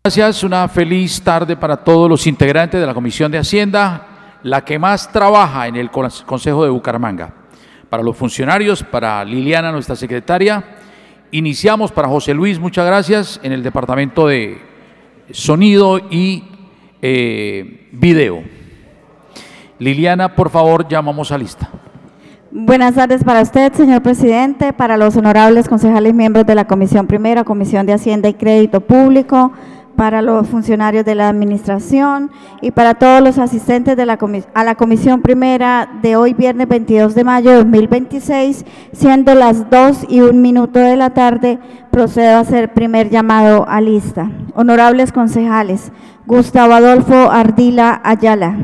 Gracias, una feliz tarde para todos los integrantes de la Comisión de Hacienda, la que más trabaja en el Consejo de Bucaramanga. Para los funcionarios, para Liliana, nuestra secretaria. Iniciamos para José Luis, muchas gracias, en el departamento de sonido y video. Liliana, por favor, llamamos a lista. Buenas tardes para usted, señor presidente, para los honorables concejales miembros de la Comisión Primera, Comisión de Hacienda y Crédito Público, para los funcionarios de la administración y para todos los asistentes de a la Comisión Primera de hoy, viernes 22 de mayo de 2026, siendo las 2:01 de la tarde, procedo a hacer primer llamado a lista. Honorables concejales, Gustavo Adolfo Ardila Ayala.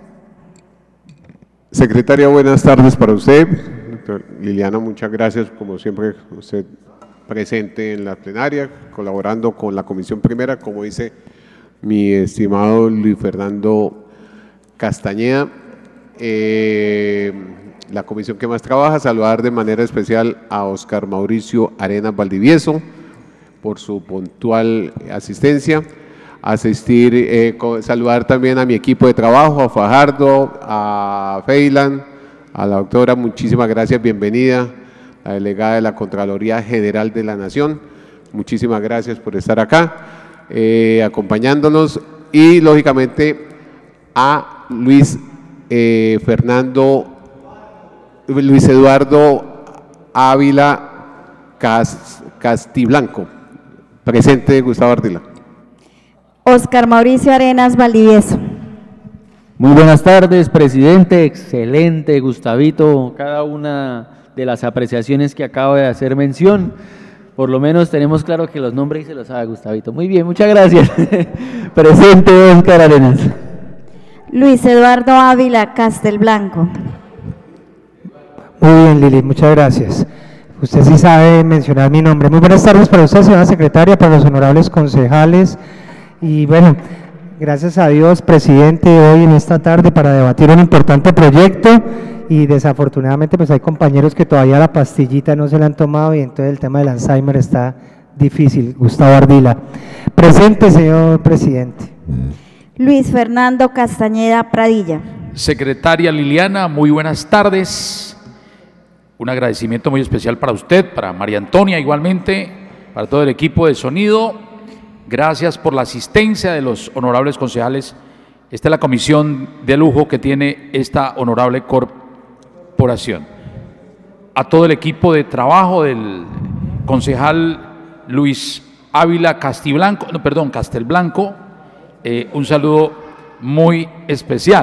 Secretaria, buenas tardes para usted. Doctor Liliana, muchas gracias, como siempre, usted presente en la plenaria, colaborando con la Comisión Primera, como dice mi estimado Luis Fernando Castañeda, la comisión que más trabaja. Saludar de manera especial a Oscar Mauricio Arenas Valdivieso por su puntual asistencia. Saludar también a mi equipo de trabajo, a Fajardo, a Feylan, a la doctora, muchísimas gracias, bienvenida, la delegada de la Contraloría General de la Nación, muchísimas gracias por estar acá, acompañándonos, y lógicamente a Luis Eduardo Ávila Castiblanco, presente. Gustavo Ardila. Oscar Mauricio Arenas Valdivieso. Muy buenas tardes, presidente. Excelente, Gustavito, cada una de las apreciaciones que acabo de hacer mención. Por lo menos tenemos claro que los nombres se los sabe Gustavito. Muy bien, muchas gracias. Presente, Oscar Arenas. Luis Eduardo Ávila Castelblanco. Muy bien, Lili, muchas gracias. Usted sí sabe mencionar mi nombre. Muy buenas tardes para usted, señora secretaria, para los honorables concejales. Y bueno, gracias a Dios, presidente, hoy en esta tarde para debatir un importante proyecto, y desafortunadamente pues hay compañeros que todavía la pastillita no se la han tomado y entonces el tema del Alzheimer está difícil. Gustavo Ardila. Presente, señor presidente. Luis Fernando Castañeda Pradilla. Secretaria Liliana, muy buenas tardes. Un agradecimiento muy especial para usted, para María Antonia igualmente, para todo el equipo de sonido. Gracias por la asistencia de los honorables concejales. Esta es la comisión de lujo que tiene esta honorable corporación. A todo el equipo de trabajo del concejal Luis Ávila Castelblanco, un saludo muy especial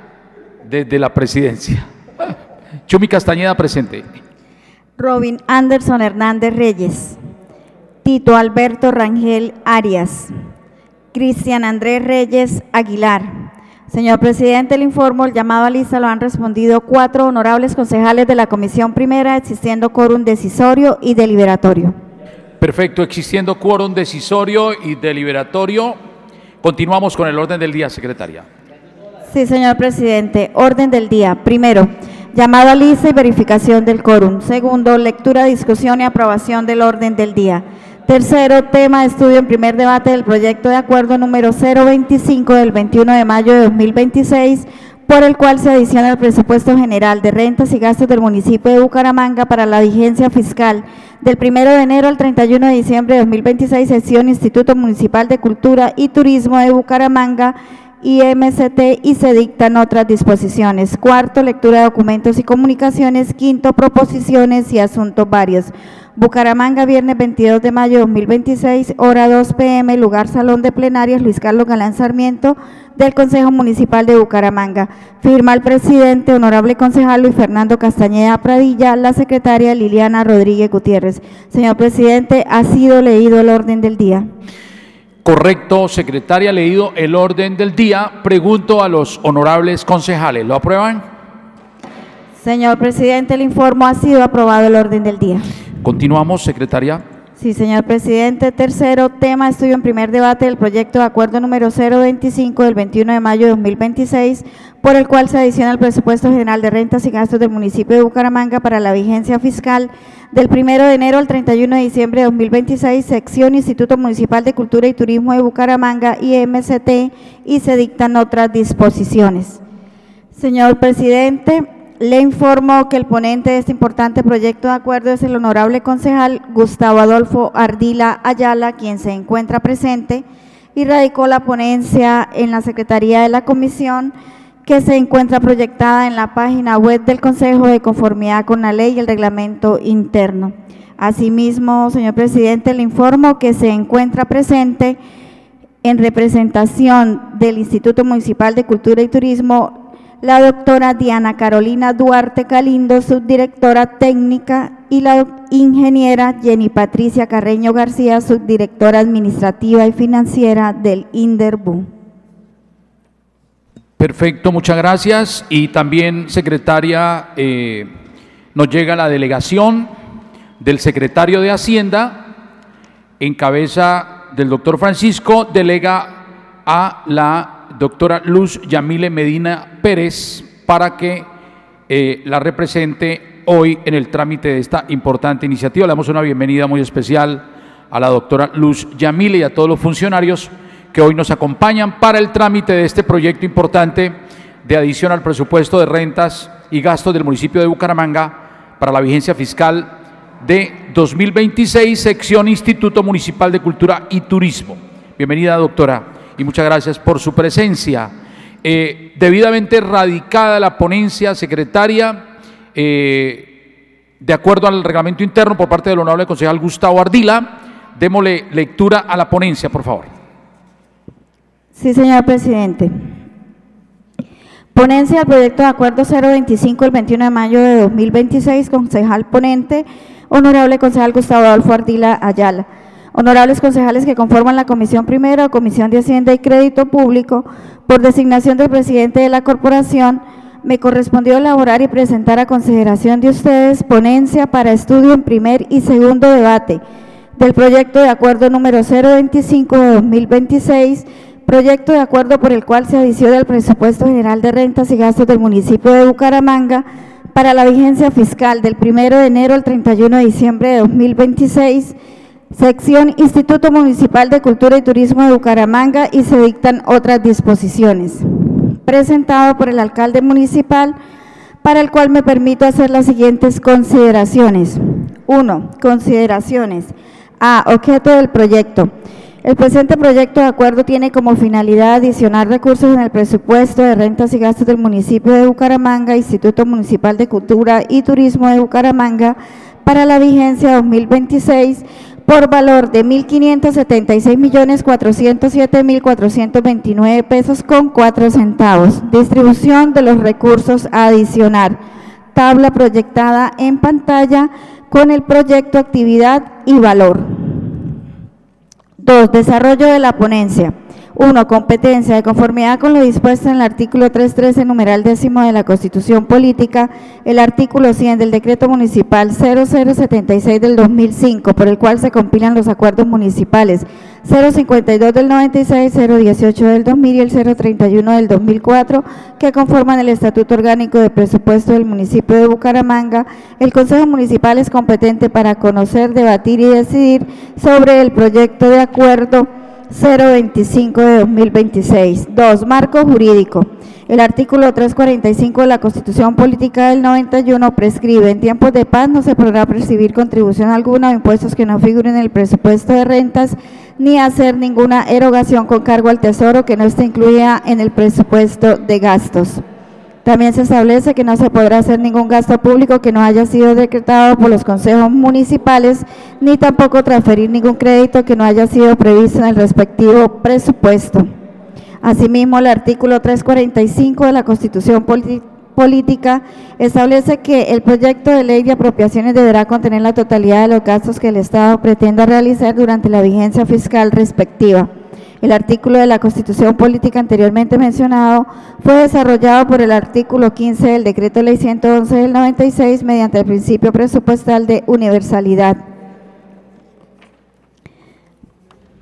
desde la presidencia. Chumi Castañeda, presente. Robin Anderson Hernández Reyes. Tito Alberto Rangel Arias. Cristian Andrés Reyes Aguilar. Señor presidente, le informo, el llamado a lista lo han respondido 4 honorables concejales de la Comisión Primera, existiendo quórum decisorio y deliberatorio. Perfecto, existiendo quórum decisorio y deliberatorio. Continuamos con el orden del día, secretaria. Sí, señor presidente. Orden del día. Primero, llamado a lista y verificación del quórum. Segundo, lectura, discusión y aprobación del orden del día. Tercero, tema de estudio en primer debate del proyecto de acuerdo número 025 del 21 de mayo de 2026, por el cual se adiciona el presupuesto general de rentas y gastos del municipio de Bucaramanga para la vigencia fiscal del 1 de enero al 31 de diciembre de 2026, sesión Instituto Municipal de Cultura y Turismo de Bucaramanga, IMCT, y se dictan otras disposiciones. Cuarto, lectura de documentos y comunicaciones. Quinto, proposiciones y asuntos varios. Bucaramanga, viernes 22 de mayo de 2026, hora 2 p.m., lugar Salón de Plenarias Luis Carlos Galán Sarmiento del Consejo Municipal de Bucaramanga. Firma el presidente, honorable concejal Luis Fernando Castañeda Pradilla, la secretaria Liliana Rodríguez Gutiérrez. Señor presidente, ha sido leído el orden del día. Correcto, secretaria, leído el orden del día. Pregunto a los honorables concejales, ¿lo aprueban? Señor presidente, le informo, ha sido aprobado el orden del día. Continuamos, secretaria. Sí, señor presidente. Tercero, tema de estudio en primer debate del proyecto de acuerdo número 025 del 21 de mayo de 2026, por el cual se adiciona el presupuesto general de rentas y gastos del municipio de Bucaramanga para la vigencia fiscal del 1 de enero al 31 de diciembre de 2026, sección Instituto Municipal de Cultura y Turismo de Bucaramanga, IMCT, y se dictan otras disposiciones. Señor presidente, le informo que el ponente de este importante proyecto de acuerdo es el honorable concejal Gustavo Adolfo Ardila Ayala, quien se encuentra presente y radicó la ponencia en la Secretaría de la Comisión, que se encuentra proyectada en la página web del Consejo de conformidad con la ley y el reglamento interno. Asimismo, señor presidente, le informo que se encuentra presente en representación del Instituto Municipal de Cultura y Turismo la doctora Diana Carolina Duarte Calindo, subdirectora técnica, y la ingeniera Jenny Patricia Carreño García, subdirectora administrativa y financiera del INDERBU. Perfecto, muchas gracias. Y también, secretaria, nos llega la delegación del secretario de Hacienda, en cabeza del doctor Francisco, delega a la doctora Luz Yamile Medina Pérez para que la represente hoy en el trámite de esta importante iniciativa. Le damos una bienvenida muy especial a la doctora Luz Yamile y a todos los funcionarios que hoy nos acompañan para el trámite de este proyecto importante de adición al presupuesto de rentas y gastos del municipio de Bucaramanga para la vigencia fiscal de 2026, sección Instituto Municipal de Cultura y Turismo. Bienvenida, doctora, y muchas gracias por su presencia. Debidamente radicada la ponencia, secretaria, de acuerdo al reglamento interno por parte del honorable concejal Gustavo Ardila. Démosle lectura a la ponencia, por favor. Sí, señor presidente. Ponencia del proyecto de acuerdo 025 el 21 de mayo de 2026, concejal ponente, honorable concejal Gustavo Adolfo Ardila Ayala. Honorables concejales que conforman la Comisión Primera o Comisión de Hacienda y Crédito Público, por designación del presidente de la corporación, me correspondió elaborar y presentar a consideración de ustedes ponencia para estudio en primer y segundo debate del proyecto de acuerdo número 025 de 2026, proyecto de acuerdo por el cual se adiciona al presupuesto general de rentas y gastos del municipio de Bucaramanga para la vigencia fiscal del 1 de enero al 31 de diciembre de 2026, sección Instituto Municipal de Cultura y Turismo de Bucaramanga, y se dictan otras disposiciones. Presentado por el alcalde municipal, para el cual me permito hacer las siguientes consideraciones. 1. Consideraciones. A. Objeto del proyecto. El presente proyecto de acuerdo tiene como finalidad adicionar recursos en el presupuesto de rentas y gastos del municipio de Bucaramanga, Instituto Municipal de Cultura y Turismo de Bucaramanga, para la vigencia 2026, por valor de 1.576.407.429 pesos con 4 centavos. Distribución de los recursos a adicionar. Tabla proyectada en pantalla con el proyecto, actividad y valor. 2. Desarrollo de la ponencia. 1. Competencia. De conformidad con lo dispuesto en el artículo 313, numeral 10 de la Constitución Política, el artículo 100 del Decreto Municipal 0076 del 2005, por el cual se compilan los acuerdos municipales 052 del 96, 018 del 2000 y el 031 del 2004, que conforman el Estatuto Orgánico de Presupuesto del municipio de Bucaramanga, el Consejo Municipal es competente para conocer, debatir y decidir sobre el proyecto de acuerdo 025 de 2026. 2. Marco jurídico. El artículo 345 de la Constitución Política del 91 prescribe: en tiempos de paz no se podrá percibir contribución alguna o impuestos que no figuren en el presupuesto de rentas, ni hacer ninguna erogación con cargo al Tesoro que no esté incluida en el presupuesto de gastos. También se establece que no se podrá hacer ningún gasto público que no haya sido decretado por los consejos municipales, ni tampoco transferir ningún crédito que no haya sido previsto en el respectivo presupuesto. Asimismo, el artículo 345 de la Constitución Política establece que el proyecto de ley de apropiaciones deberá contener la totalidad de los gastos que el Estado pretenda realizar durante la vigencia fiscal respectiva. El artículo de la Constitución Política anteriormente mencionado fue desarrollado por el artículo 15 del Decreto Ley 111 del 96 mediante el principio presupuestal de universalidad.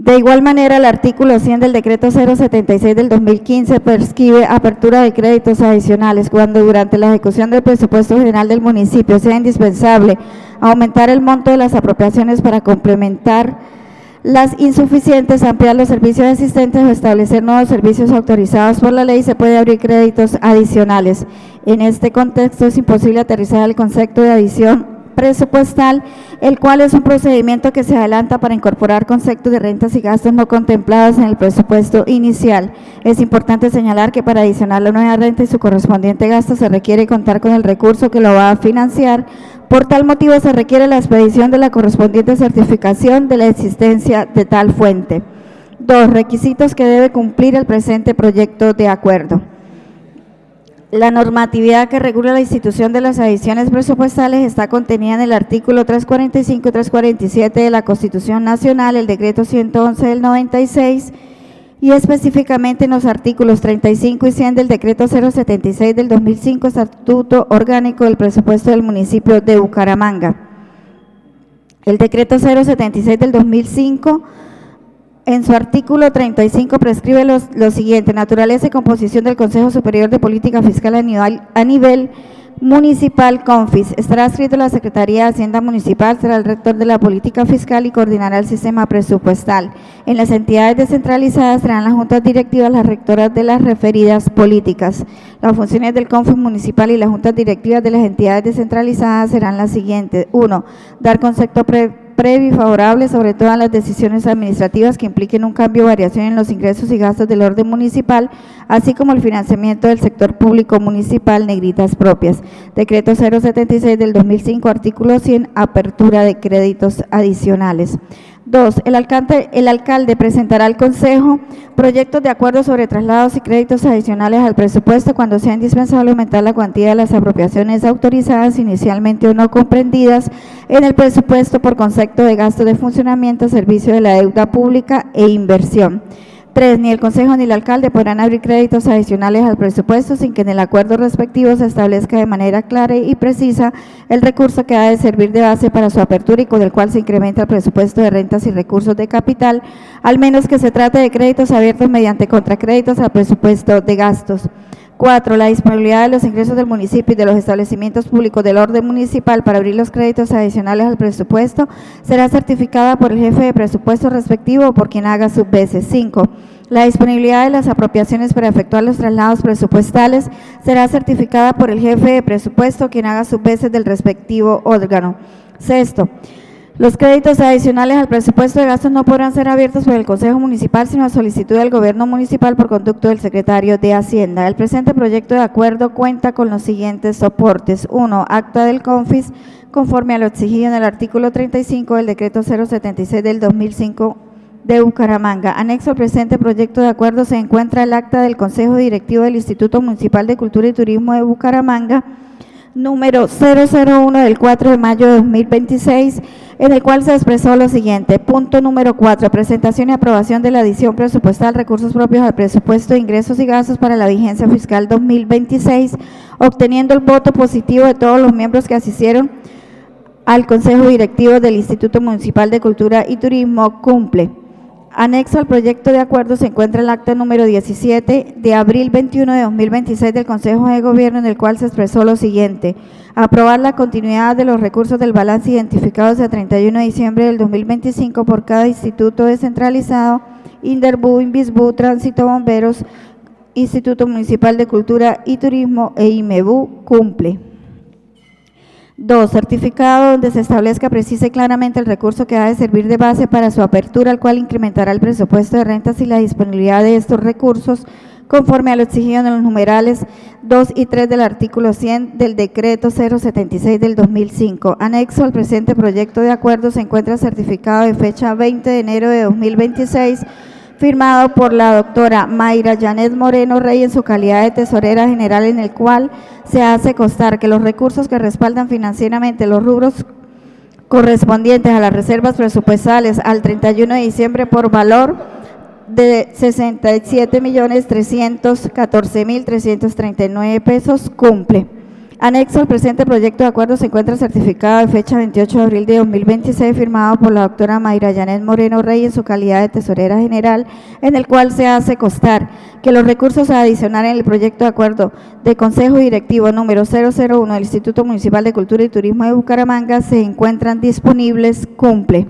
De igual manera, el artículo 100 del decreto 076 del 2015 prescribe apertura de créditos adicionales cuando durante la ejecución del presupuesto general del municipio sea indispensable aumentar el monto de las apropiaciones para complementar las insuficientes, ampliar los servicios existentes o establecer nuevos servicios autorizados por la ley, se puede abrir créditos adicionales. En este contexto es imposible aterrizar el concepto de adición presupuestal, el cual es un procedimiento que se adelanta para incorporar conceptos de rentas y gastos no contemplados en el presupuesto inicial. Es importante señalar que para adicionar la nueva renta y su correspondiente gasto se requiere contar con el recurso que lo va a financiar. Por tal motivo se requiere la expedición de la correspondiente certificación de la existencia de tal fuente. 2. Requisitos que debe cumplir el presente proyecto de acuerdo. La normatividad que regula la institución de las adiciones presupuestales está contenida en el artículo 345 y 347 de la Constitución Nacional, el decreto 111 del 96 y específicamente en los artículos 35 y 100 del decreto 076 del 2005, Estatuto Orgánico del Presupuesto del Municipio de Bucaramanga. El decreto 076 del 2005 en su artículo 35 prescribe lo siguiente: naturaleza y composición del Consejo Superior de Política Fiscal a nivel municipal, CONFIS. Estará adscrito a la Secretaría de Hacienda Municipal, será el rector de la política fiscal y coordinará el sistema presupuestal. En las entidades descentralizadas serán las juntas directivas las rectoras de las referidas políticas. Las funciones del CONFIS municipal y las juntas directivas de las entidades descentralizadas serán las siguientes: 1. Dar concepto previo y favorable sobre todas las decisiones administrativas que impliquen un cambio o variación en los ingresos y gastos del orden municipal, así como el financiamiento del sector público municipal, negritas propias. Decreto 076 del 2005, artículo 100, apertura de créditos adicionales. 2. El alcalde presentará al Consejo proyectos de acuerdo sobre traslados y créditos adicionales al presupuesto cuando sea indispensable aumentar la cuantía de las apropiaciones autorizadas inicialmente o no comprendidas en el presupuesto por concepto de gasto de funcionamiento, servicio de la deuda pública e inversión. 3. Ni el Consejo ni el alcalde podrán abrir créditos adicionales al presupuesto sin que en el acuerdo respectivo se establezca de manera clara y precisa el recurso que ha de servir de base para su apertura y con el cual se incrementa el presupuesto de rentas y recursos de capital, al menos que se trate de créditos abiertos mediante contracréditos al presupuesto de gastos. 4. La disponibilidad de los ingresos del municipio y de los establecimientos públicos del orden municipal para abrir los créditos adicionales al presupuesto será certificada por el jefe de presupuesto respectivo o por quien haga sus veces. 5. La disponibilidad de las apropiaciones para efectuar los traslados presupuestales será certificada por el jefe de presupuesto, quien haga sus veces del respectivo órgano. 6. Los créditos adicionales al presupuesto de gastos no podrán ser abiertos por el Consejo Municipal, sino a solicitud del Gobierno Municipal por conducto del Secretario de Hacienda. El presente proyecto de acuerdo cuenta con los siguientes soportes. 1. Acta del CONFIS, conforme a lo exigido en el artículo 35 del decreto 076 del 2005 de Bucaramanga. Anexo al presente proyecto de acuerdo se encuentra el acta del Consejo Directivo del Instituto Municipal de Cultura y Turismo de Bucaramanga, número 001 del 4 de mayo de 2026, en el cual se expresó lo siguiente. Punto número 4, presentación y aprobación de la adición presupuestal recursos propios al presupuesto de ingresos y gastos para la vigencia fiscal 2026, obteniendo el voto positivo de todos los miembros que asistieron al Consejo Directivo del Instituto Municipal de Cultura y Turismo. Cumple. Anexo al proyecto de acuerdo se encuentra el acta número 17 de abril 21 de 2026 del Consejo de Gobierno, en el cual se expresó lo siguiente: aprobar la continuidad de los recursos del balance identificados a 31 de diciembre del 2025 por cada instituto descentralizado, Inderbu, Invisbu, Tránsito, Bomberos, Instituto Municipal de Cultura y Turismo e IMEBU. Cumple. 2. Certificado donde se establezca precisa y claramente el recurso que ha de servir de base para su apertura, el cual incrementará el presupuesto de rentas y la disponibilidad de estos recursos, conforme a lo exigido en los numerales 2 y 3 del artículo 100 del decreto 076 del 2005. Anexo al presente proyecto de acuerdo se encuentra certificado de fecha 20 de enero de 2026, firmado por la doctora Mayra Janet Moreno Rey en su calidad de tesorera general, en el cual se hace constar que los recursos que respaldan financieramente los rubros correspondientes a las reservas presupuestales al 31 de diciembre por valor de 67.314.339 pesos cumple. Anexo al presente proyecto de acuerdo se encuentra certificado de fecha 28 de abril de 2026, firmado por la doctora Mayra Yanet Moreno Rey en su calidad de tesorera general, en el cual se hace constar que los recursos a adicionar en el proyecto de acuerdo de Consejo Directivo número 001 del Instituto Municipal de Cultura y Turismo de Bucaramanga se encuentran disponibles. Cumple.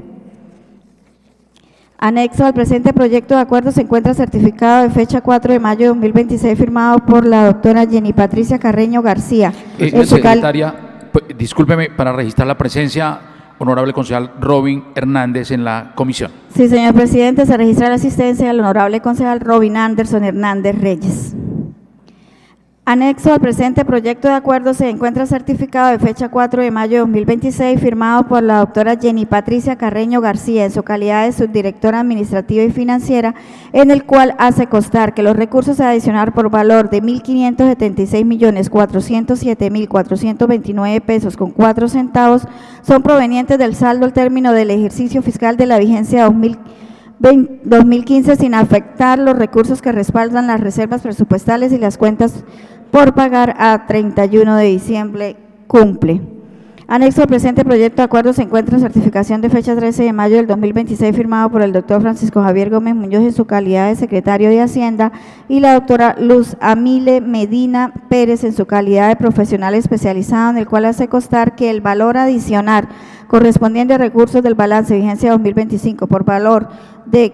Anexo al presente proyecto de acuerdo se encuentra certificado de fecha 4 de mayo de 2026, firmado por la doctora Jenny Patricia Carreño García. Secretaria, discúlpeme, para registrar la presencia, honorable concejal Robin Hernández en la comisión. Sí, señor presidente, se registra la asistencia del honorable concejal Robin Anderson Hernández Reyes. Anexo al presente proyecto de acuerdo se encuentra certificado de fecha 4 de mayo de 2026, firmado por la doctora Jenny Patricia Carreño García en su calidad de subdirectora administrativa y financiera, en el cual hace constar que los recursos a adicionar por valor de 1.576.407.429 pesos con 4 centavos son provenientes del saldo al término del ejercicio fiscal de la vigencia 2015, sin afectar los recursos que respaldan las reservas presupuestales y las cuentas por pagar a 31 de diciembre. Cumple. Anexo al presente proyecto de acuerdo se encuentra en certificación de fecha 13 de mayo del 2026, firmado por el doctor Francisco Javier Gómez Muñoz en su calidad de secretario de Hacienda y la doctora Luz Amile Medina Pérez en su calidad de profesional especializado, en el cual hace constar que el valor adicional correspondiente a recursos del balance de vigencia 2025 por valor de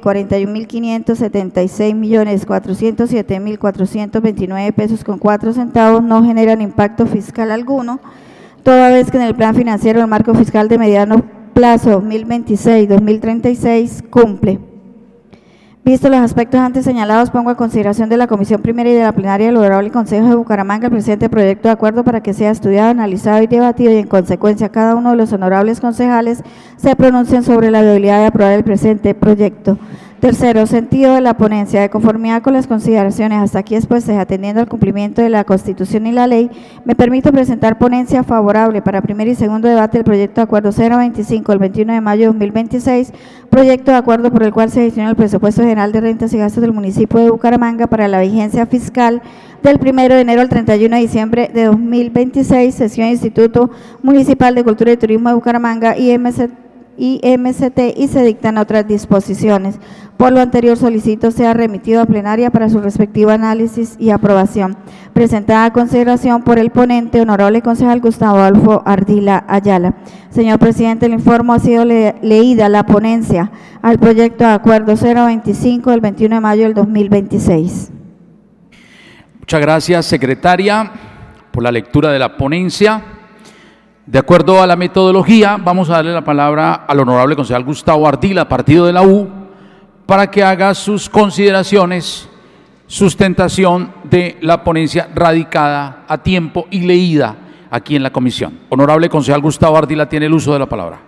41.576.407.429 pesos con 4 centavos no generan impacto fiscal alguno, toda vez que en el plan financiero del marco fiscal de mediano plazo 2026-2036 cumple. Visto los aspectos antes señalados, pongo a consideración de la Comisión Primera y de la Plenaria del Honorable Consejo de Bucaramanga el presente proyecto de acuerdo para que sea estudiado, analizado y debatido, y en consecuencia cada uno de los honorables concejales se pronuncien sobre la viabilidad de aprobar el presente proyecto. Tercero, sentido de la ponencia. De conformidad con las consideraciones hasta aquí expuestas, atendiendo al cumplimiento de la Constitución y la ley, me permito presentar ponencia favorable para primer y segundo debate del proyecto de acuerdo 025 del 21 de mayo de 2026, proyecto de acuerdo por el cual se gestiona el presupuesto general de rentas y gastos del municipio de Bucaramanga para la vigencia fiscal del 1 de enero al 31 de diciembre de 2026, sesión Instituto Municipal de Cultura y Turismo de Bucaramanga, IMCT, y se dictan otras disposiciones. Por lo anterior, solicito sea remitido a plenaria para su respectivo análisis y aprobación. Presentada a consideración por el ponente, honorable concejal Gustavo Adolfo Ardila Ayala. Señor presidente, le informo, ha sido leída la ponencia al proyecto de acuerdo 025 del 21 de mayo del 2026. Muchas gracias, secretaria, por la lectura de la ponencia. De acuerdo a la metodología, vamos a darle la palabra al honorable concejal Gustavo Ardila, partido de la U, para que haga sus consideraciones, sustentación de la ponencia radicada a tiempo y leída aquí en la comisión. Honorable concejal Gustavo Ardila, tiene el uso de la palabra.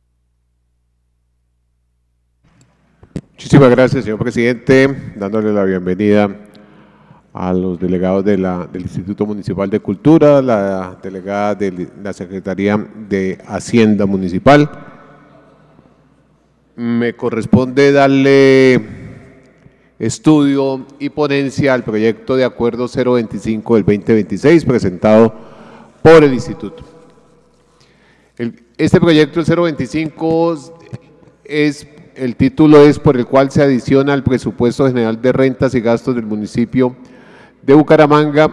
Muchísimas gracias, señor presidente, dándole la bienvenida a los delegados del Instituto Municipal de Cultura, la delegada de la Secretaría de Hacienda Municipal. Me corresponde darle estudio y ponencia al proyecto de acuerdo 025 del 2026 presentado por el Instituto. Este proyecto, el 025, el título es por el cual se adiciona al presupuesto general de rentas y gastos del municipio de Bucaramanga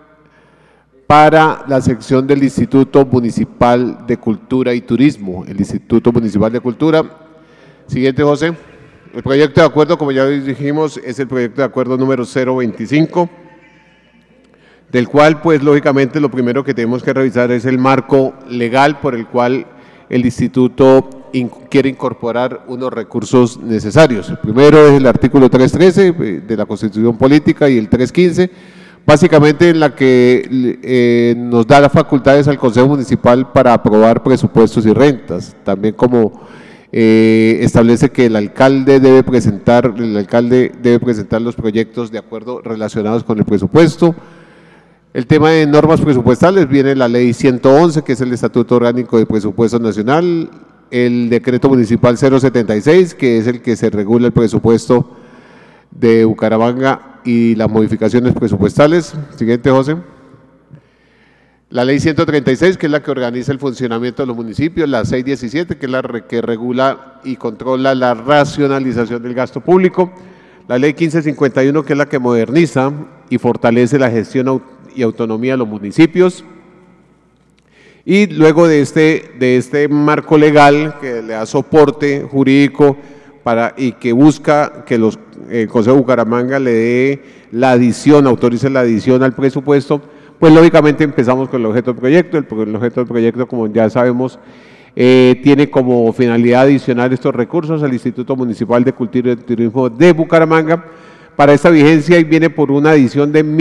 para la sección del Instituto Municipal de Cultura y Turismo, el Instituto Municipal de Cultura. Siguiente, José. El proyecto de acuerdo, como ya dijimos, es el proyecto de acuerdo número 025, del cual, pues, lógicamente, lo primero que tenemos que revisar es el marco legal por el cual el instituto quiere incorporar unos recursos necesarios. El primero es el artículo 313 de la Constitución Política y el 315, básicamente en la que nos da las facultades al Consejo Municipal para aprobar presupuestos y rentas, también como establece que el alcalde debe presentar los proyectos de acuerdo relacionados con el presupuesto. El tema de normas presupuestales viene la ley 111, que es el Estatuto Orgánico de Presupuesto Nacional, el decreto municipal 076, que es el que se regula el presupuesto de Bucaramanga y las modificaciones presupuestales. Siguiente, José. La ley 136, que es la que organiza el funcionamiento de los municipios, la 617, que es la que regula y controla la racionalización del gasto público, la ley 1551, que es la que moderniza y fortalece la gestión y autonomía de los municipios, y luego de este marco legal que le da soporte jurídico y que busca que el Consejo de Bucaramanga le dé la adición, autorice la adición al presupuesto, pues lógicamente empezamos con el objeto del proyecto. El objeto del proyecto, como ya sabemos, tiene como finalidad adicionar estos recursos al Instituto Municipal de Cultura y Turismo de Bucaramanga para esta vigencia, y viene por una adición de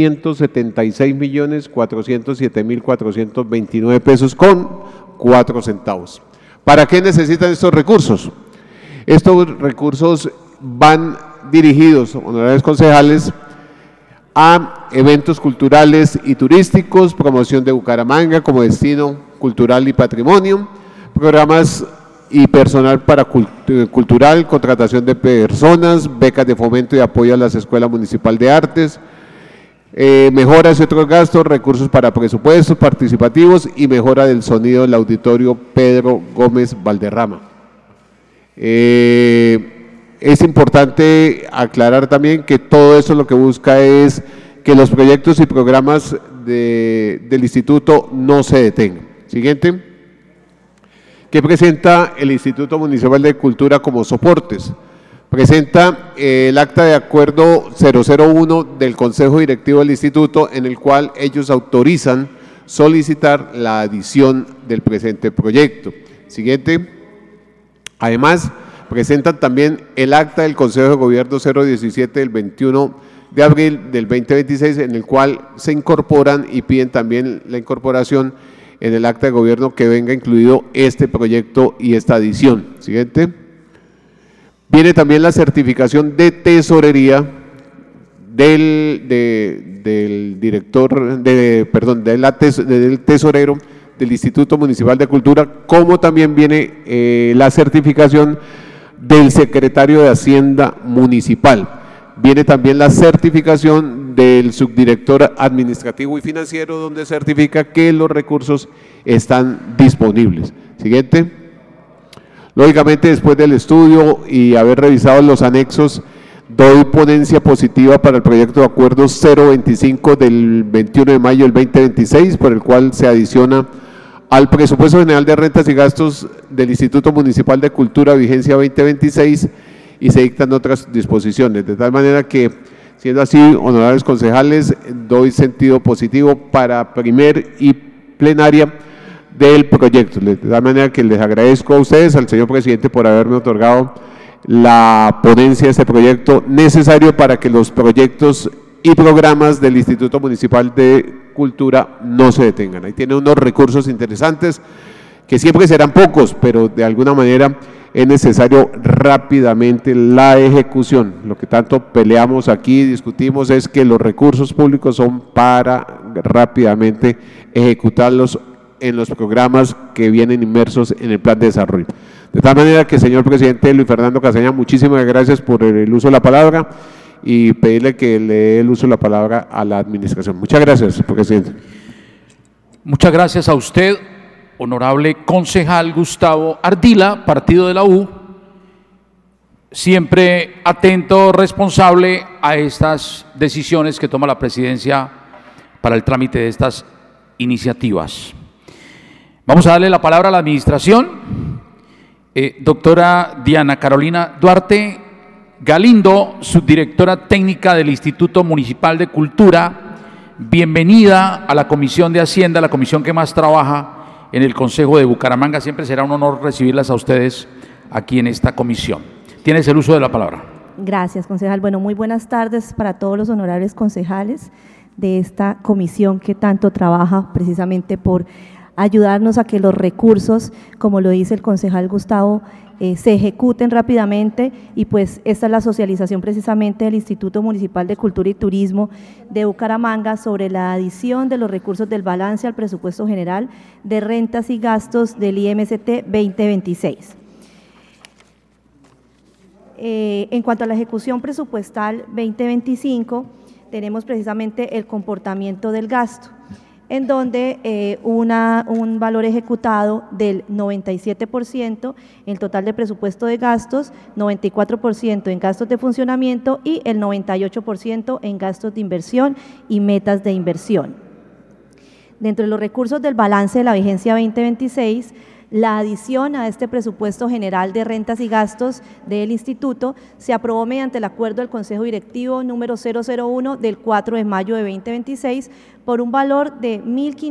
1.576.407.429 pesos con 4 centavos. ¿Para qué necesitan estos recursos? Estos recursos van dirigidos, honorables concejales, a eventos culturales y turísticos, promoción de Bucaramanga como destino cultural y patrimonio, programas y personal cultural, contratación de personas, becas de fomento y apoyo a las escuelas municipales de artes, mejoras y otros gastos, recursos para presupuestos participativos y mejora del sonido del auditorio Pedro Gómez Valderrama. Es importante aclarar también que todo eso lo que busca es que los proyectos y programas del instituto no se detengan. Siguiente. ¿Qué presenta el Instituto Municipal de Cultura como soportes? Presenta el acta de acuerdo 001 del Consejo Directivo del Instituto, en el cual ellos autorizan solicitar la adición del presente proyecto. Siguiente. Además, presentan también el acta del Consejo de Gobierno 017 del 21 de abril del 2026, en el cual se incorporan y piden también la incorporación en el acta de gobierno que venga incluido este proyecto y esta adición. Siguiente. Viene también la certificación de tesorería del tesorero del Instituto Municipal de Cultura, como también viene la certificación del secretario de Hacienda Municipal. Viene también la certificación del subdirector administrativo y financiero, donde certifica que los recursos están disponibles. Siguiente. Lógicamente, después del estudio y haber revisado los anexos, doy ponencia positiva para el proyecto de acuerdo 025 del 21 de mayo del 2026, por el cual se adiciona al presupuesto general de rentas y gastos del Instituto Municipal de Cultura vigencia 2026 y se dictan otras disposiciones, de tal manera que, siendo así, honorables concejales, doy sentido positivo para primer y plenaria del proyecto, de tal manera que les agradezco a ustedes, al señor presidente, por haberme otorgado la ponencia de este proyecto necesario para que los proyectos y programas del Instituto Municipal de Cultura no se detengan. Ahí tiene unos recursos interesantes que siempre serán pocos, pero de alguna manera es necesario rápidamente la ejecución. Lo que tanto peleamos aquí, discutimos, es que los recursos públicos son para rápidamente ejecutarlos en los programas que vienen inmersos en el plan de desarrollo. De tal manera que, señor presidente Luis Fernando Castañeda, muchísimas gracias por el uso de la palabra y pedirle que le dé el uso de la palabra a la administración. Muchas gracias, presidente. Muchas gracias a usted, honorable concejal Gustavo Ardila, partido de la U, siempre atento, responsable a estas decisiones que toma la presidencia para el trámite de estas iniciativas. Vamos a darle la palabra a la administración. Doctora Diana Carolina Duarte Galindo, subdirectora técnica del Instituto Municipal de Cultura, bienvenida a la Comisión de Hacienda, la comisión que más trabaja en el Consejo de Bucaramanga. Siempre será un honor recibirlas a ustedes aquí en esta comisión. Tienes el uso de la palabra. Gracias, concejal. Bueno, muy buenas tardes para todos los honorables concejales de esta comisión que tanto trabaja precisamente por ayudarnos a que los recursos, como lo dice el concejal Gustavo, se ejecuten rápidamente, y pues esta es la socialización precisamente del Instituto Municipal de Cultura y Turismo de Bucaramanga sobre la adición de los recursos del balance al presupuesto general de rentas y gastos del IMST 2026. En cuanto a la ejecución presupuestal 2025, tenemos precisamente el comportamiento del gasto. en donde un valor ejecutado del 97% en el total de presupuesto de gastos, 94% en gastos de funcionamiento y el 98% en gastos de inversión y metas de inversión. Dentro de los recursos del balance de la vigencia 2026, la adición a este presupuesto general de rentas y gastos del instituto se aprobó mediante el acuerdo del Consejo Directivo número 001 del 4 de mayo de 2026 por un valor de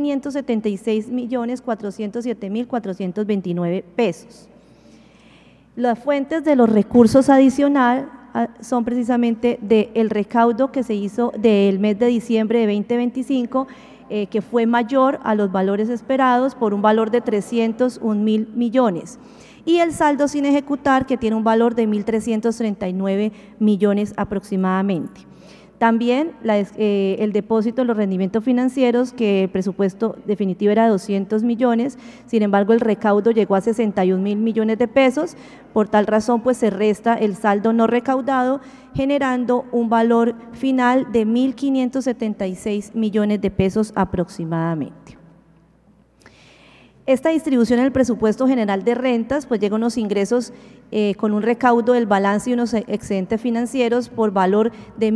1.576.407.429 pesos. Las fuentes de los recursos adicionales son precisamente del recaudo que se hizo del mes de diciembre de 2025, que fue mayor a los valores esperados por un valor de 301.000 millones, y el saldo sin ejecutar, que tiene un valor de 1.339 millones aproximadamente. También el depósito de los rendimientos financieros, que el presupuesto definitivo era de 200 millones, sin embargo el recaudo llegó a 61.000 millones de pesos, por tal razón pues se resta el saldo no recaudado, generando un valor final de 1.576 millones de pesos aproximadamente. Esta distribución en el presupuesto general de rentas pues llega a unos ingresos con un recaudo del balance y unos excedentes financieros por valor de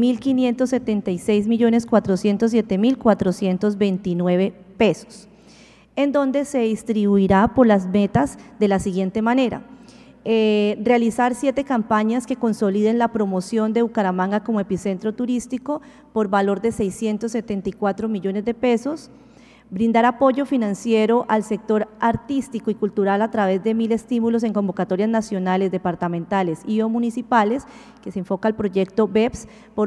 1.576.407.429 pesos, en donde se distribuirá por las metas de la siguiente manera: realizar 7 campañas que consoliden la promoción de Bucaramanga como epicentro turístico por valor de 674 millones de pesos, brindar apoyo financiero al sector artístico y cultural a través de 1.000 estímulos en convocatorias nacionales, departamentales y o municipales, que se enfoca al proyecto BEPS por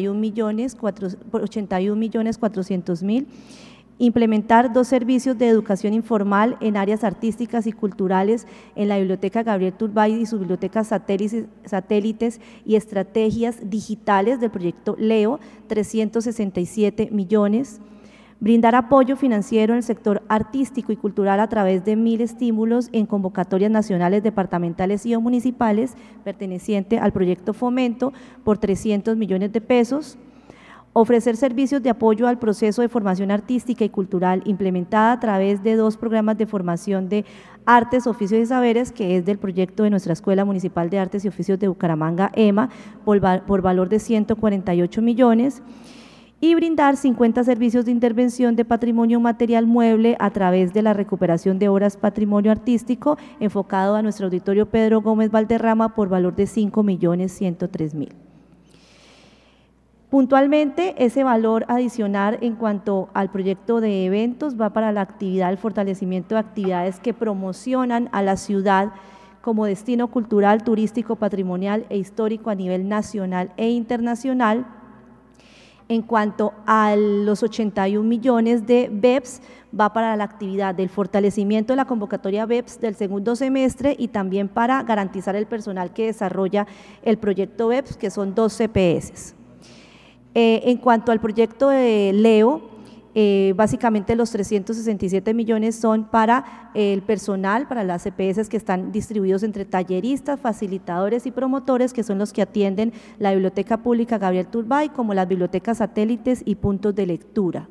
81.400.000, implementar 2 servicios de educación informal en áreas artísticas y culturales en la Biblioteca Gabriel Turbay y sus bibliotecas satélites y estrategias digitales del proyecto LEO, 367 millones, brindar apoyo financiero en el sector artístico y cultural a través de 1.000 estímulos en convocatorias nacionales, departamentales y o municipales perteneciente al proyecto Fomento por 300 millones de pesos, ofrecer servicios de apoyo al proceso de formación artística y cultural implementada a través de 2 programas de formación de artes, oficios y saberes, que es del proyecto de nuestra Escuela Municipal de Artes y Oficios de Bucaramanga, EMA, por valor de 148 millones, y brindar 50 servicios de intervención de patrimonio material mueble a través de la recuperación de obras patrimonio artístico enfocado a nuestro auditorio Pedro Gómez Valderrama por valor de 5.103.000. Puntualmente, ese valor adicional en cuanto al proyecto de eventos va para la actividad, el fortalecimiento de actividades que promocionan a la ciudad como destino cultural, turístico, patrimonial e histórico a nivel nacional e internacional. En cuanto a los 81 millones de BEPS, va para la actividad del fortalecimiento de la convocatoria BEPS del segundo semestre y también para garantizar el personal que desarrolla el proyecto BEPS, que son 2 CPS. En cuanto al proyecto de LEO, básicamente los 367 millones son para el personal, para las CPS que están distribuidos entre talleristas, facilitadores y promotores, que son los que atienden la Biblioteca Pública Gabriel Turbay, como las bibliotecas satélites y puntos de lectura.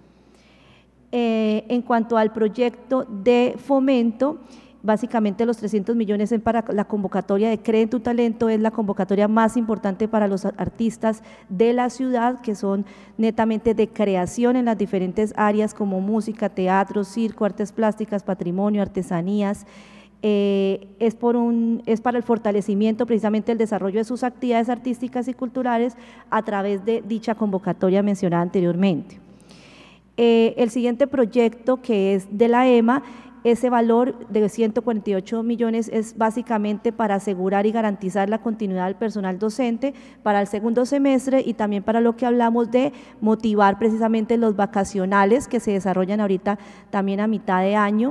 En cuanto al proyecto de fomento, básicamente los 300 millones es para la convocatoria de Cree en tu Talento, es la convocatoria más importante para los artistas de la ciudad, que son netamente de creación en las diferentes áreas como música, teatro, circo, artes plásticas, patrimonio, artesanías. Es para el fortalecimiento precisamente el desarrollo de sus actividades artísticas y culturales a través de dicha convocatoria mencionada anteriormente. El siguiente proyecto, que es de la EMA, ese valor de 148 millones es básicamente para asegurar y garantizar la continuidad del personal docente para el segundo semestre y también para lo que hablamos de motivar precisamente los vacacionales que se desarrollan ahorita también a mitad de año,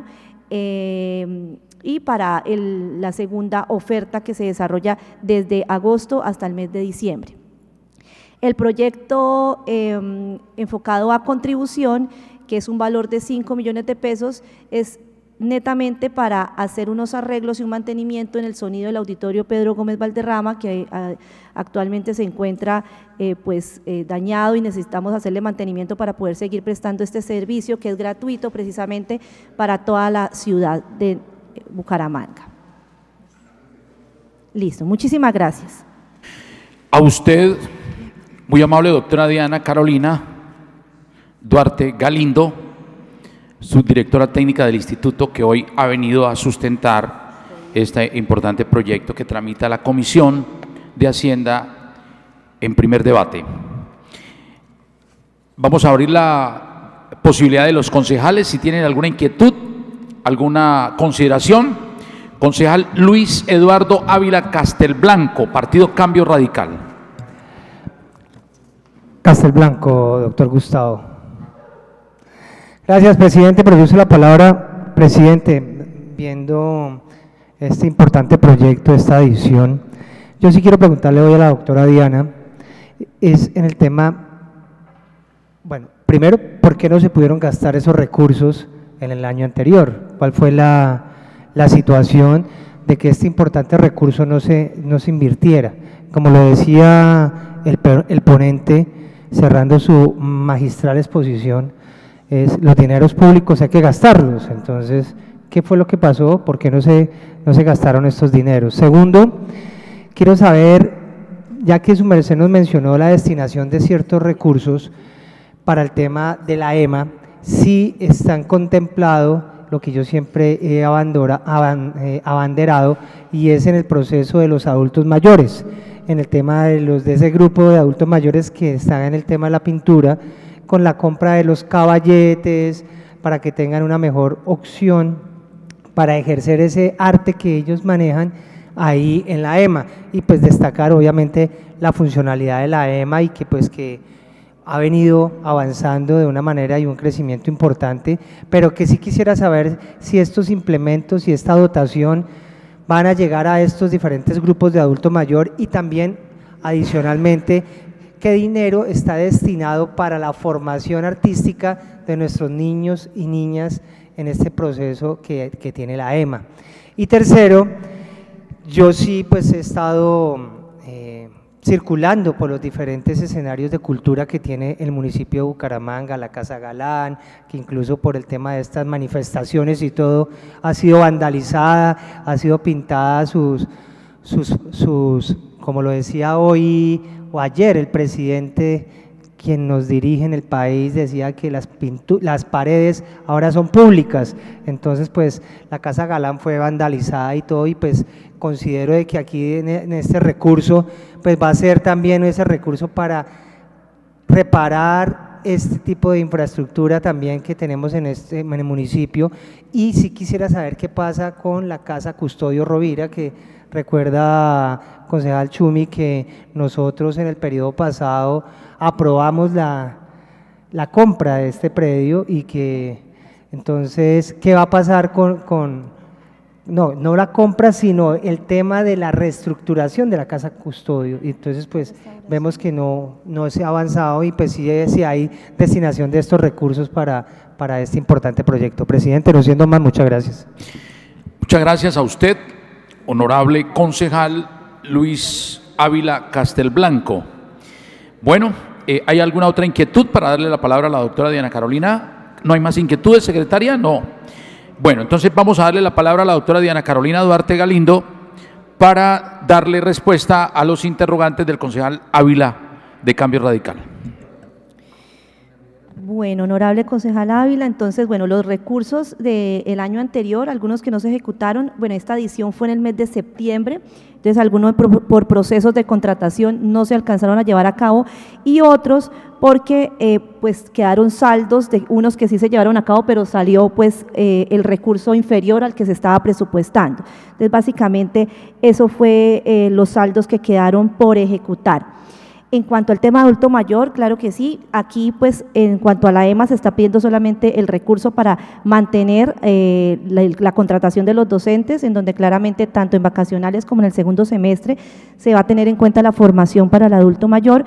y para la segunda oferta que se desarrolla desde agosto hasta el mes de diciembre. El proyecto enfocado a contribución, que es un valor de 5 millones de pesos, es netamente para hacer unos arreglos y un mantenimiento en el sonido del auditorio Pedro Gómez Valderrama, que actualmente se encuentra dañado y necesitamos hacerle mantenimiento para poder seguir prestando este servicio que es gratuito precisamente para toda la ciudad de Bucaramanga. Listo, muchísimas gracias. A usted, muy amable doctora Diana Carolina Duarte Galindo, subdirectora técnica del instituto, que hoy ha venido a sustentar este importante proyecto que tramita la Comisión de Hacienda en primer debate. Vamos a abrir la posibilidad de los concejales, si tienen alguna inquietud, alguna consideración. Concejal Luis Eduardo Ávila Castelblanco, Partido Cambio Radical. Castelblanco, doctor Gustavo. Gracias, presidente, por el uso de la palabra. Presidente, viendo este importante proyecto, esta edición, yo sí quiero preguntarle hoy a la doctora Diana, es en el tema, bueno, primero, ¿por qué no se pudieron gastar esos recursos en el año anterior? ¿Cuál fue la situación de que este importante recurso no se invirtiera? Como lo decía el ponente, cerrando su magistral exposición, los dineros públicos hay que gastarlos. Entonces, ¿qué fue lo que pasó? ¿Por qué no se gastaron estos dineros? Segundo, quiero saber, ya que su merced nos mencionó la destinación de ciertos recursos para el tema de la EMA, si están contemplados lo que yo siempre he abanderado, y es en el proceso de los adultos mayores, en el tema de ese grupo de adultos mayores que están en el tema de la pintura, con la compra de los caballetes, para que tengan una mejor opción para ejercer ese arte que ellos manejan ahí en la EMA, y pues destacar obviamente la funcionalidad de la EMA y que pues que ha venido avanzando de una manera y un crecimiento importante, pero que sí quisiera saber si estos implementos y esta dotación van a llegar a estos diferentes grupos de adulto mayor, y también adicionalmente qué dinero está destinado para la formación artística de nuestros niños y niñas en este proceso que tiene la EMA. Y tercero, yo sí pues he estado circulando por los diferentes escenarios de cultura que tiene el municipio de Bucaramanga, la Casa Galán, que incluso por el tema de estas manifestaciones y todo ha sido vandalizada, ha sido pintada sus como lo decía hoy o ayer el presidente, quien nos dirige en el país, decía que las paredes ahora son públicas. Entonces pues la Casa Galán fue vandalizada y todo, y pues considero de que aquí en este recurso pues va a ser también ese recurso para reparar este tipo de infraestructura también que tenemos en el municipio. Y sí quisiera saber qué pasa con la Casa Custodio Rovira, que recuerda, concejal Chumi, que nosotros en el periodo pasado aprobamos la compra de este predio, y que entonces, ¿qué va a pasar no la compra, sino el tema de la reestructuración de la Casa Custodio? Y entonces pues vemos que no se ha avanzado, y pues sí hay destinación de estos recursos para este importante proyecto. Presidente, no siendo más, muchas gracias. Muchas gracias a usted, honorable concejal Luis Ávila Castelblanco. Bueno, ¿hay alguna otra inquietud para darle la palabra a la doctora Diana Carolina? ¿No hay más inquietudes, secretaria? No. Bueno, entonces vamos a darle la palabra a la doctora Diana Carolina Duarte Galindo para darle respuesta a los interrogantes del concejal Ávila de Cambio Radical. Bueno, honorable concejal Ávila, entonces, bueno, los recursos del año anterior, algunos que no se ejecutaron, bueno, esta adición fue en el mes de septiembre, entonces algunos por procesos de contratación no se alcanzaron a llevar a cabo, y otros porque pues quedaron saldos de unos que sí se llevaron a cabo, pero salió pues el recurso inferior al que se estaba presupuestando. Entonces básicamente eso fue los saldos que quedaron por ejecutar. En cuanto al tema adulto mayor, claro que sí, aquí pues en cuanto a la EMA se está pidiendo solamente el recurso para mantener la contratación de los docentes, en donde claramente tanto en vacacionales como en el segundo semestre se va a tener en cuenta la formación para el adulto mayor.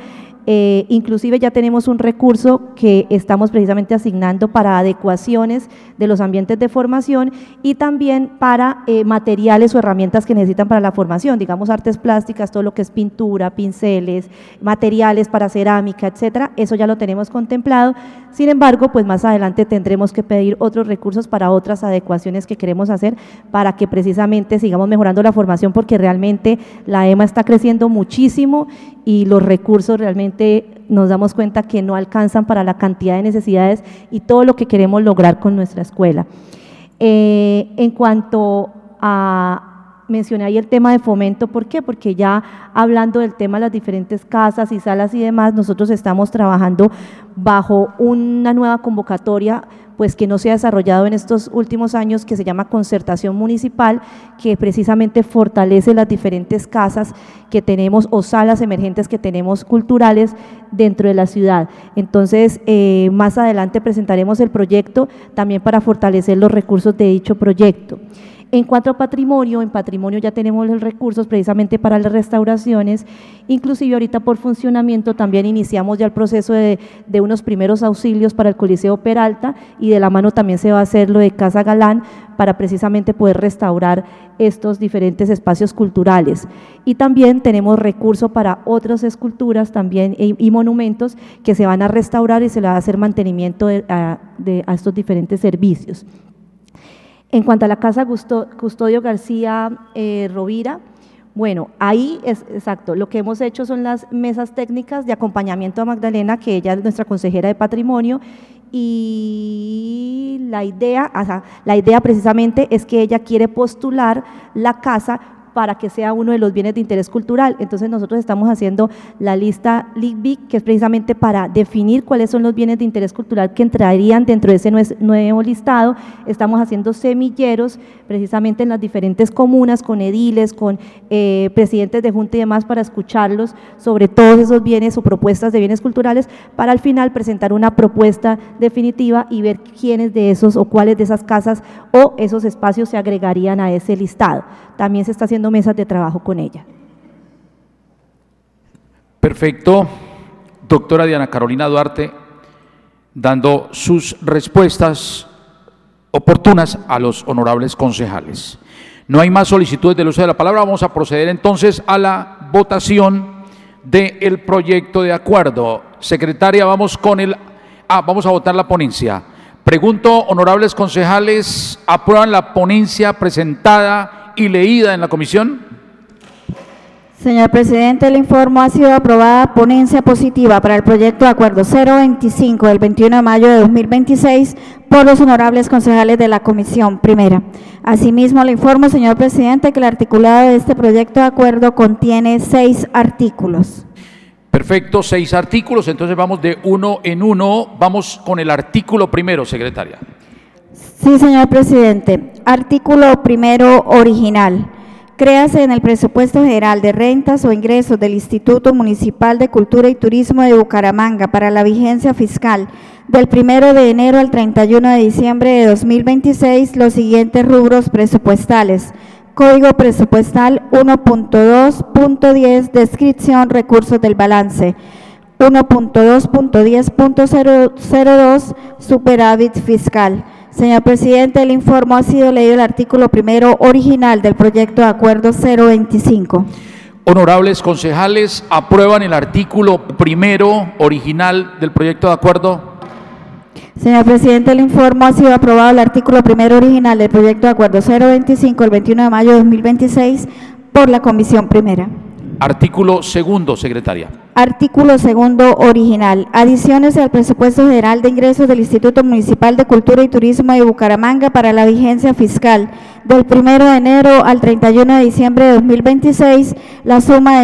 Inclusive ya tenemos un recurso que estamos precisamente asignando para adecuaciones de los ambientes de formación y también para materiales o herramientas que necesitan para la formación, digamos artes plásticas, todo lo que es pintura, pinceles, materiales para cerámica, etcétera. Eso ya lo tenemos contemplado. Sin embargo, pues más adelante tendremos que pedir otros recursos para otras adecuaciones que queremos hacer para que precisamente sigamos mejorando la formación, porque realmente la EMA está creciendo muchísimo y los recursos realmente nos damos cuenta que no alcanzan para la cantidad de necesidades y todo lo que queremos lograr con nuestra escuela. En cuanto a mencioné ahí el tema de fomento, ¿por qué? Porque ya hablando del tema de las diferentes casas y salas y demás, nosotros estamos trabajando bajo una nueva convocatoria, pues que no se ha desarrollado en estos últimos años, que se llama Concertación Municipal, que precisamente fortalece las diferentes casas que tenemos o salas emergentes que tenemos culturales dentro de la ciudad. Entonces, más adelante presentaremos el proyecto también para fortalecer los recursos de dicho proyecto. En cuanto a patrimonio, en patrimonio ya tenemos los recursos precisamente para las restauraciones, inclusive ahorita por funcionamiento también iniciamos ya el proceso de unos primeros auxilios para el Coliseo Peralta y de la mano también se va a hacer lo de Casa Galán para precisamente poder restaurar estos diferentes espacios culturales. Y también tenemos recursos para otras esculturas también y monumentos que se van a restaurar y se le va a hacer mantenimiento a estos diferentes servicios. En cuanto a la Casa Custodio García Rovira, bueno, ahí es exacto, lo que hemos hecho son las mesas técnicas de acompañamiento a Magdalena, que ella es nuestra consejera de patrimonio, y la idea precisamente es que ella quiere postular la casa para que sea uno de los bienes de interés cultural. Entonces nosotros estamos haciendo la lista LICBIC, que es precisamente para definir cuáles son los bienes de interés cultural que entrarían dentro de ese nuevo listado. Estamos haciendo semilleros precisamente en las diferentes comunas, con ediles, con presidentes de junta y demás, para escucharlos sobre todos esos bienes o propuestas de bienes culturales, para al final presentar una propuesta definitiva y ver quiénes de esos o cuáles de esas casas o esos espacios se agregarían a ese listado. También se está haciendo mesas de trabajo con ella. Perfecto. Doctora Diana Carolina Duarte, dando sus respuestas oportunas a los honorables concejales. No hay más solicitudes del uso de la palabra. Vamos a proceder entonces a la votación del proyecto de acuerdo. Secretaria, vamos a votar la ponencia. Pregunto, honorables concejales, ¿aprueban la ponencia presentada y leída en la comisión? Señor presidente, le informo, ha sido aprobada ponencia positiva para el proyecto de acuerdo 025 del 21 de mayo de 2026 por los honorables concejales de la comisión primera. Asimismo, le informo, señor presidente, que el articulado de este proyecto de acuerdo contiene 6 artículos. Perfecto, 6 artículos, entonces vamos de uno en uno. Vamos con el artículo primero, secretaria. Sí, señor presidente. Artículo primero original. Créase en el presupuesto general de rentas o ingresos del Instituto Municipal de Cultura y Turismo de Bucaramanga para la vigencia fiscal del 1 de enero al 31 de diciembre de 2026 los siguientes rubros presupuestales. Código presupuestal 1.2.10, descripción, recursos del balance. 1.2.10.02, superávit fiscal. Señor presidente, el informe ha sido leído el artículo primero original del proyecto de acuerdo 025. Honorables concejales, ¿aprueban el artículo primero original del proyecto de acuerdo? Señor presidente, el informe ha sido aprobado el artículo primero original del proyecto de acuerdo 025 del 21 de mayo de 2026 por la comisión primera. Artículo segundo, secretaria. Artículo segundo original. Adiciones al presupuesto general de ingresos del Instituto Municipal de Cultura y Turismo de Bucaramanga para la vigencia fiscal del 1 de enero al 31 de diciembre de 2026, la suma de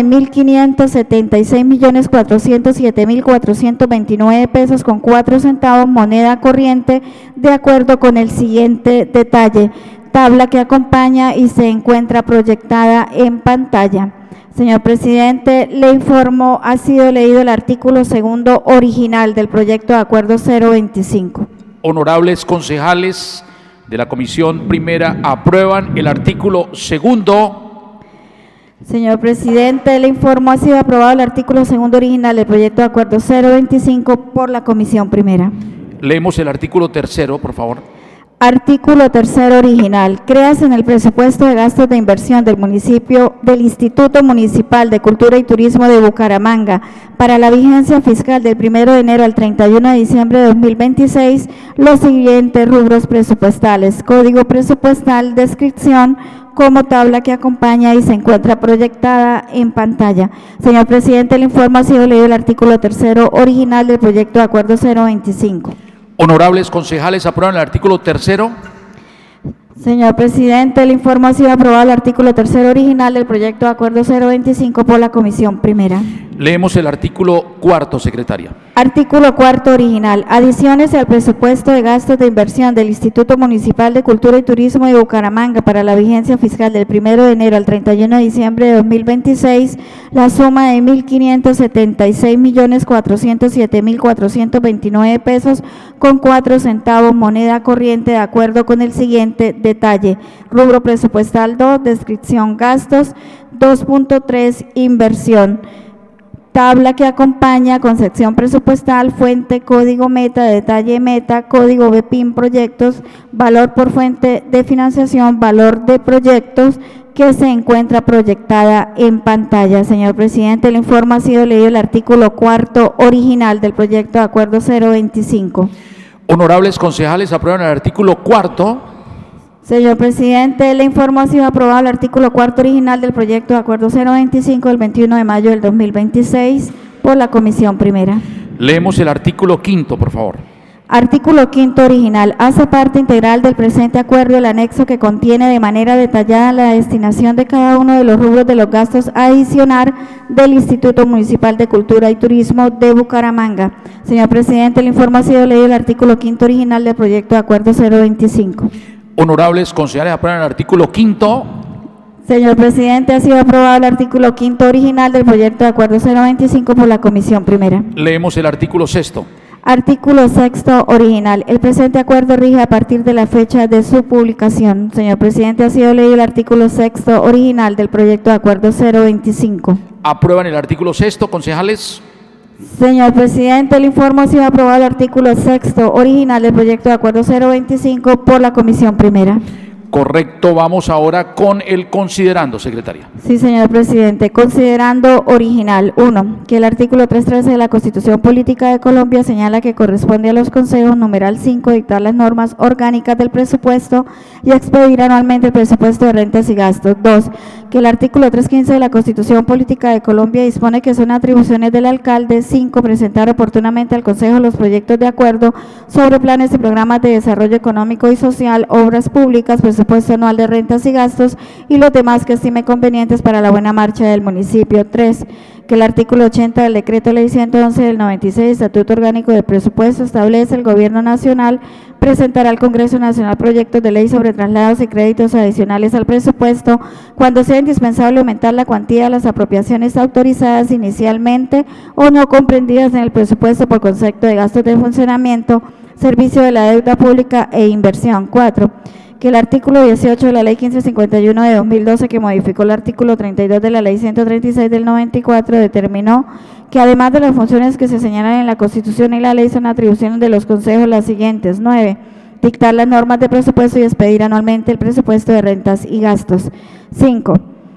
1.576.407.429 pesos con 4 centavos moneda corriente, de acuerdo con el siguiente detalle. Tabla que acompaña y se encuentra proyectada en pantalla. Señor presidente, le informo, ha sido leído el artículo segundo original del proyecto de acuerdo 025. Honorables concejales de la comisión primera, ¿aprueban el artículo segundo? Señor presidente, le informo ha sido aprobado el artículo segundo original del proyecto de acuerdo 025 por la comisión primera. Leemos el artículo tercero, por favor. Artículo tercero original. Créase en el presupuesto de gastos de inversión del municipio del Instituto Municipal de Cultura y Turismo de Bucaramanga para la vigencia fiscal del 1 de enero al 31 de diciembre de 2026 los siguientes rubros presupuestales: código presupuestal, descripción, como tabla que acompaña y se encuentra proyectada en pantalla. Señor presidente, el informe ha sido leído el artículo tercero original del proyecto de acuerdo 025. Honorables concejales, aprueban el artículo tercero. Señor presidente, el informe ha sido aprobado el artículo tercero original del proyecto de acuerdo 025 por la comisión primera. Leemos el artículo cuarto, secretaria. Artículo cuarto original. Adiciones al presupuesto de gastos de inversión del Instituto Municipal de Cultura y Turismo de Bucaramanga para la vigencia fiscal del 1 de enero al 31 de diciembre de 2026, la suma de 1.576.407.429 pesos con 4 centavos moneda corriente de acuerdo con el siguiente detalle: rubro presupuestal 2, descripción gastos, 2.3, inversión. Tabla que acompaña con sección presupuestal, fuente, código meta, detalle meta, código BPIN proyectos, valor por fuente de financiación, valor de proyectos que se encuentra proyectada en pantalla. Señor presidente, el informe ha sido leído el artículo cuarto original del proyecto de acuerdo 025. Honorables concejales, aprueban el artículo cuarto. Señor presidente, le informo ha sido aprobado el artículo cuarto original del proyecto de acuerdo 025 del 21 de mayo del 2026 por la comisión primera. Leemos el artículo quinto, por favor. Artículo quinto original. Hace parte integral del presente acuerdo el anexo que contiene de manera detallada la destinación de cada uno de los rubros de los gastos a adicionar del Instituto Municipal de Cultura y Turismo de Bucaramanga. Señor presidente, el informe ha sido leído el artículo quinto original del proyecto de acuerdo 025. Honorables concejales, aprueban el artículo quinto. Señor presidente, ha sido aprobado el artículo quinto original del proyecto de acuerdo 025 por la comisión primera. Leemos el artículo sexto. Artículo sexto original. El presente acuerdo rige a partir de la fecha de su publicación. Señor presidente, ha sido leído el artículo sexto original del proyecto de acuerdo 025. ¿Aprueban el artículo sexto, concejales? Señor presidente, el informe ha sido aprobado el artículo sexto original del proyecto de acuerdo 025 por la comisión primera. Correcto, vamos ahora con el considerando, secretaria. Sí, señor presidente. Considerando original. 1. Que el artículo 313 de la Constitución Política de Colombia señala que corresponde a los consejos, numeral 5, dictar las normas orgánicas del presupuesto y expedir anualmente el presupuesto de rentas y gastos. 2. Que el artículo 315 de la Constitución Política de Colombia dispone que son atribuciones del alcalde. 5. Presentar oportunamente al Consejo los proyectos de acuerdo sobre planes y programas de desarrollo económico y social, obras públicas, presupuesto anual de rentas y gastos y los demás que estime convenientes para la buena marcha del municipio. 3. Que el artículo 80 del decreto ley 111 del 96, Estatuto Orgánico del Presupuesto, establece el Gobierno Nacional presentará al Congreso Nacional proyectos de ley sobre traslados y créditos adicionales al presupuesto cuando sea indispensable aumentar la cuantía de las apropiaciones autorizadas inicialmente o no comprendidas en el presupuesto por concepto de gastos de funcionamiento, servicio de la deuda pública e inversión. 4. Que el artículo 18 de la ley 1551 de 2012, que modificó el artículo 32 de la ley 136 del 94, determinó que además de las funciones que se señalan en la Constitución y la ley son atribuciones de los consejos las siguientes. 9. Dictar las normas de presupuesto y expedir anualmente el presupuesto de rentas y gastos. 5.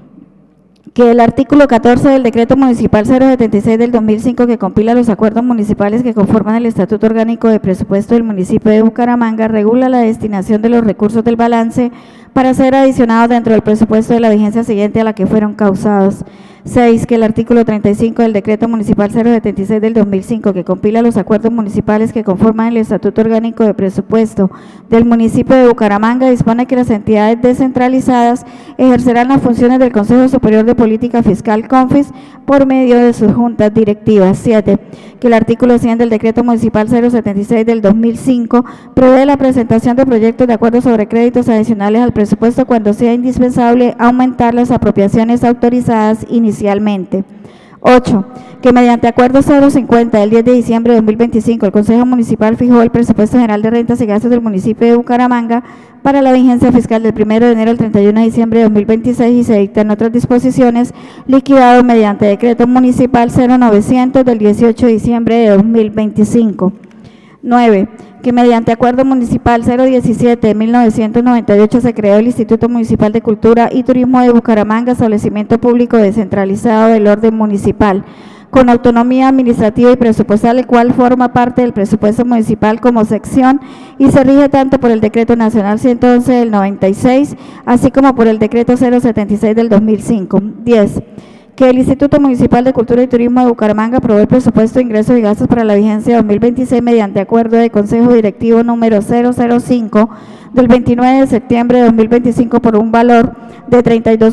Que el artículo 14 del decreto municipal 076 del 2005, que compila los acuerdos municipales que conforman el Estatuto Orgánico de Presupuesto del municipio de Bucaramanga, regula la destinación de los recursos del balance para ser adicionados dentro del presupuesto de la vigencia siguiente a la que fueron causados. 6. Que el artículo 35 del decreto municipal 076 del 2005, que compila los acuerdos municipales que conforman el Estatuto Orgánico de Presupuesto del municipio de Bucaramanga, dispone que las entidades descentralizadas ejercerán las funciones del Consejo Superior de Política Fiscal CONFIS por medio de sus juntas directivas. 7. Que el artículo 100 del decreto municipal 076 del 2005 prevé la presentación de proyectos de acuerdo sobre créditos adicionales al presupuesto cuando sea indispensable aumentar las apropiaciones autorizadas inicialmente. 8. Que mediante acuerdo 050 del 10 de diciembre de 2025, el Consejo Municipal fijó el presupuesto general de rentas y gastos del municipio de Bucaramanga para la vigencia fiscal del 1 de enero al 31 de diciembre de 2026 y se dictan otras disposiciones liquidado mediante decreto municipal 0900 del 18 de diciembre de 2025. 9. Que mediante acuerdo municipal 017 de 1998 se creó el Instituto Municipal de Cultura y Turismo de Bucaramanga, establecimiento público descentralizado del orden municipal, con autonomía administrativa y presupuestal, el cual forma parte del presupuesto municipal como sección y se rige tanto por el Decreto Nacional 111 del 96, así como por el Decreto 076 del 2005. 10. Que el Instituto Municipal de Cultura y Turismo de Bucaramanga aprobó el presupuesto de ingresos y gastos para la vigencia 2026 mediante acuerdo de Consejo Directivo número 005 del 29 de septiembre de 2025 por un valor de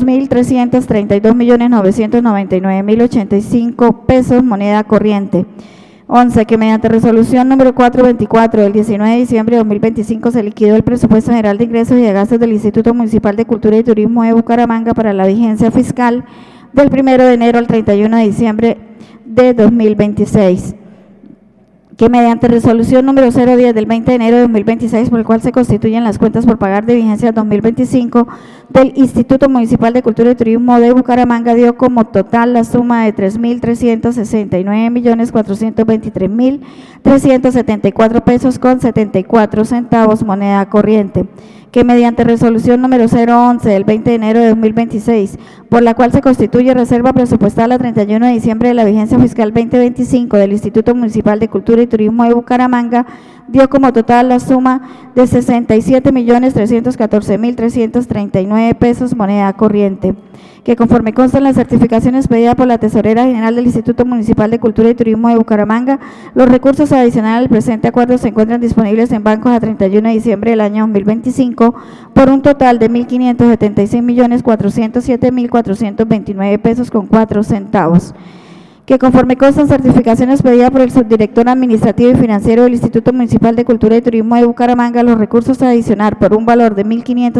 32.332.999.085 pesos moneda corriente. 11. Que mediante resolución número 424 del 19 de diciembre de 2025 se liquidó el presupuesto general de ingresos y de gastos del Instituto Municipal de Cultura y Turismo de Bucaramanga para la vigencia fiscal del 1 de enero al 31 de diciembre de 2026. Que mediante resolución número 010 del 20 de enero de 2026, por el cual se constituyen las cuentas por pagar de vigencia 2025 del Instituto Municipal de Cultura y Turismo de Bucaramanga, dio como total la suma de 3.369.423.374 pesos con 74 centavos moneda corriente. Que mediante resolución número 011 del 20 de enero de 2026, por la cual se constituye reserva presupuestal a 31 de diciembre de la vigencia fiscal 2025 del Instituto Municipal de Cultura y Turismo de Bucaramanga, dio como total la suma de 67.314.339 pesos moneda corriente. Que conforme consta en la certificación expedida por la Tesorera General del Instituto Municipal de Cultura y Turismo de Bucaramanga, los recursos adicionales al presente acuerdo se encuentran disponibles en bancos a 31 de diciembre del año 2025 por un total de 1.576.407.429 pesos con 4 centavos. Que conforme consta en certificación expedida por el subdirector administrativo y financiero del Instituto Municipal de Cultura y Turismo de Bucaramanga, los recursos a adicionar por un valor de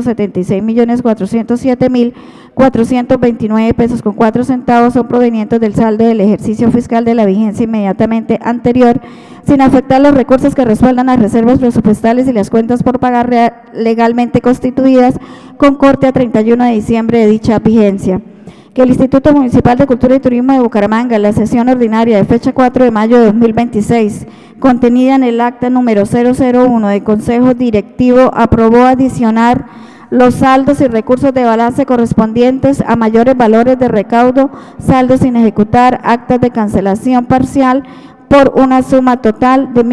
1.576.407.429 pesos con 4 centavos son provenientes del saldo del ejercicio fiscal de la vigencia inmediatamente anterior, sin afectar los recursos que respaldan las reservas presupuestales y las cuentas por pagar legalmente constituidas con corte a 31 de diciembre de dicha vigencia. Que el Instituto Municipal de Cultura y Turismo de Bucaramanga, en la sesión ordinaria de fecha 4 de mayo de 2026, contenida en el acta número 001 del Consejo Directivo, aprobó adicionar los saldos y recursos de balance correspondientes a mayores valores de recaudo, saldos sin ejecutar, actas de cancelación parcial, por una suma total de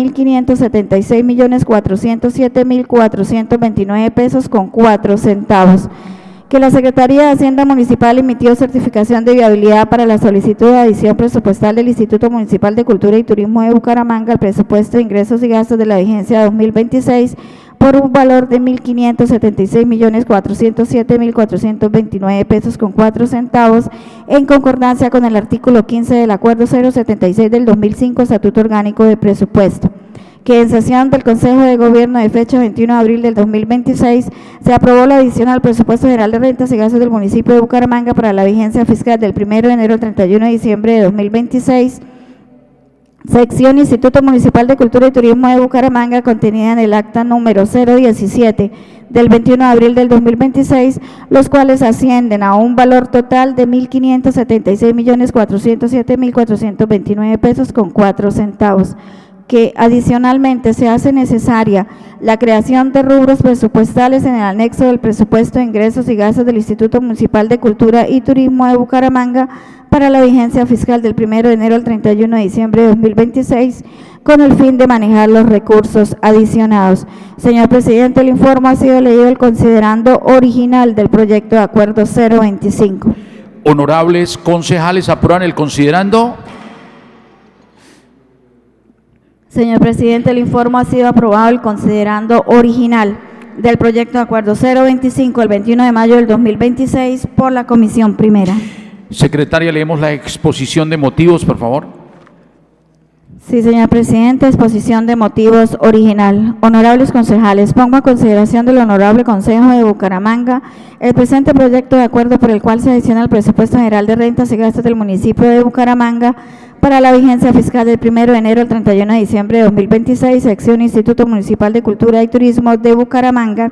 1.576.407.429 pesos con 4 centavos. Que la Secretaría de Hacienda Municipal emitió certificación de viabilidad para la solicitud de adición presupuestal del Instituto Municipal de Cultura y Turismo de Bucaramanga al presupuesto de ingresos y gastos de la vigencia 2026 por un valor de 1.576.407.429 pesos con 4 centavos, en concordancia con el artículo 15 del Acuerdo 076 del 2005, Estatuto Orgánico de Presupuesto. Que en sesión del Consejo de Gobierno de fecha 21 de abril del 2026 se aprobó la adición al presupuesto general de rentas y gastos del municipio de Bucaramanga para la vigencia fiscal del 1 de enero al 31 de diciembre de 2026, sección Instituto Municipal de Cultura y Turismo de Bucaramanga, contenida en el acta número 017 del 21 de abril del 2026, los cuales ascienden a un valor total de 1.576.407.429 pesos con 4 centavos. Que adicionalmente se hace necesaria la creación de rubros presupuestales en el anexo del presupuesto de ingresos y gastos del Instituto Municipal de Cultura y Turismo de Bucaramanga para la vigencia fiscal del 1 de enero al 31 de diciembre de 2026, con el fin de manejar los recursos adicionados. Señor presidente, el informe ha sido leído el considerando original del proyecto de acuerdo 025. Honorables concejales, ¿aprueban el considerando? Señor presidente, el informe ha sido aprobado el considerando original del proyecto de acuerdo 025 el 21 de mayo del 2026 por la Comisión Primera. Secretaria, leemos la exposición de motivos, por favor. Sí, señor presidente. Exposición de motivos original. Honorables concejales, pongo a consideración del Honorable Consejo de Bucaramanga el presente proyecto de acuerdo por el cual se adiciona al presupuesto general de rentas y gastos del municipio de Bucaramanga para la vigencia fiscal del 1 de enero al 31 de diciembre de 2026, sección Instituto Municipal de Cultura y Turismo de Bucaramanga,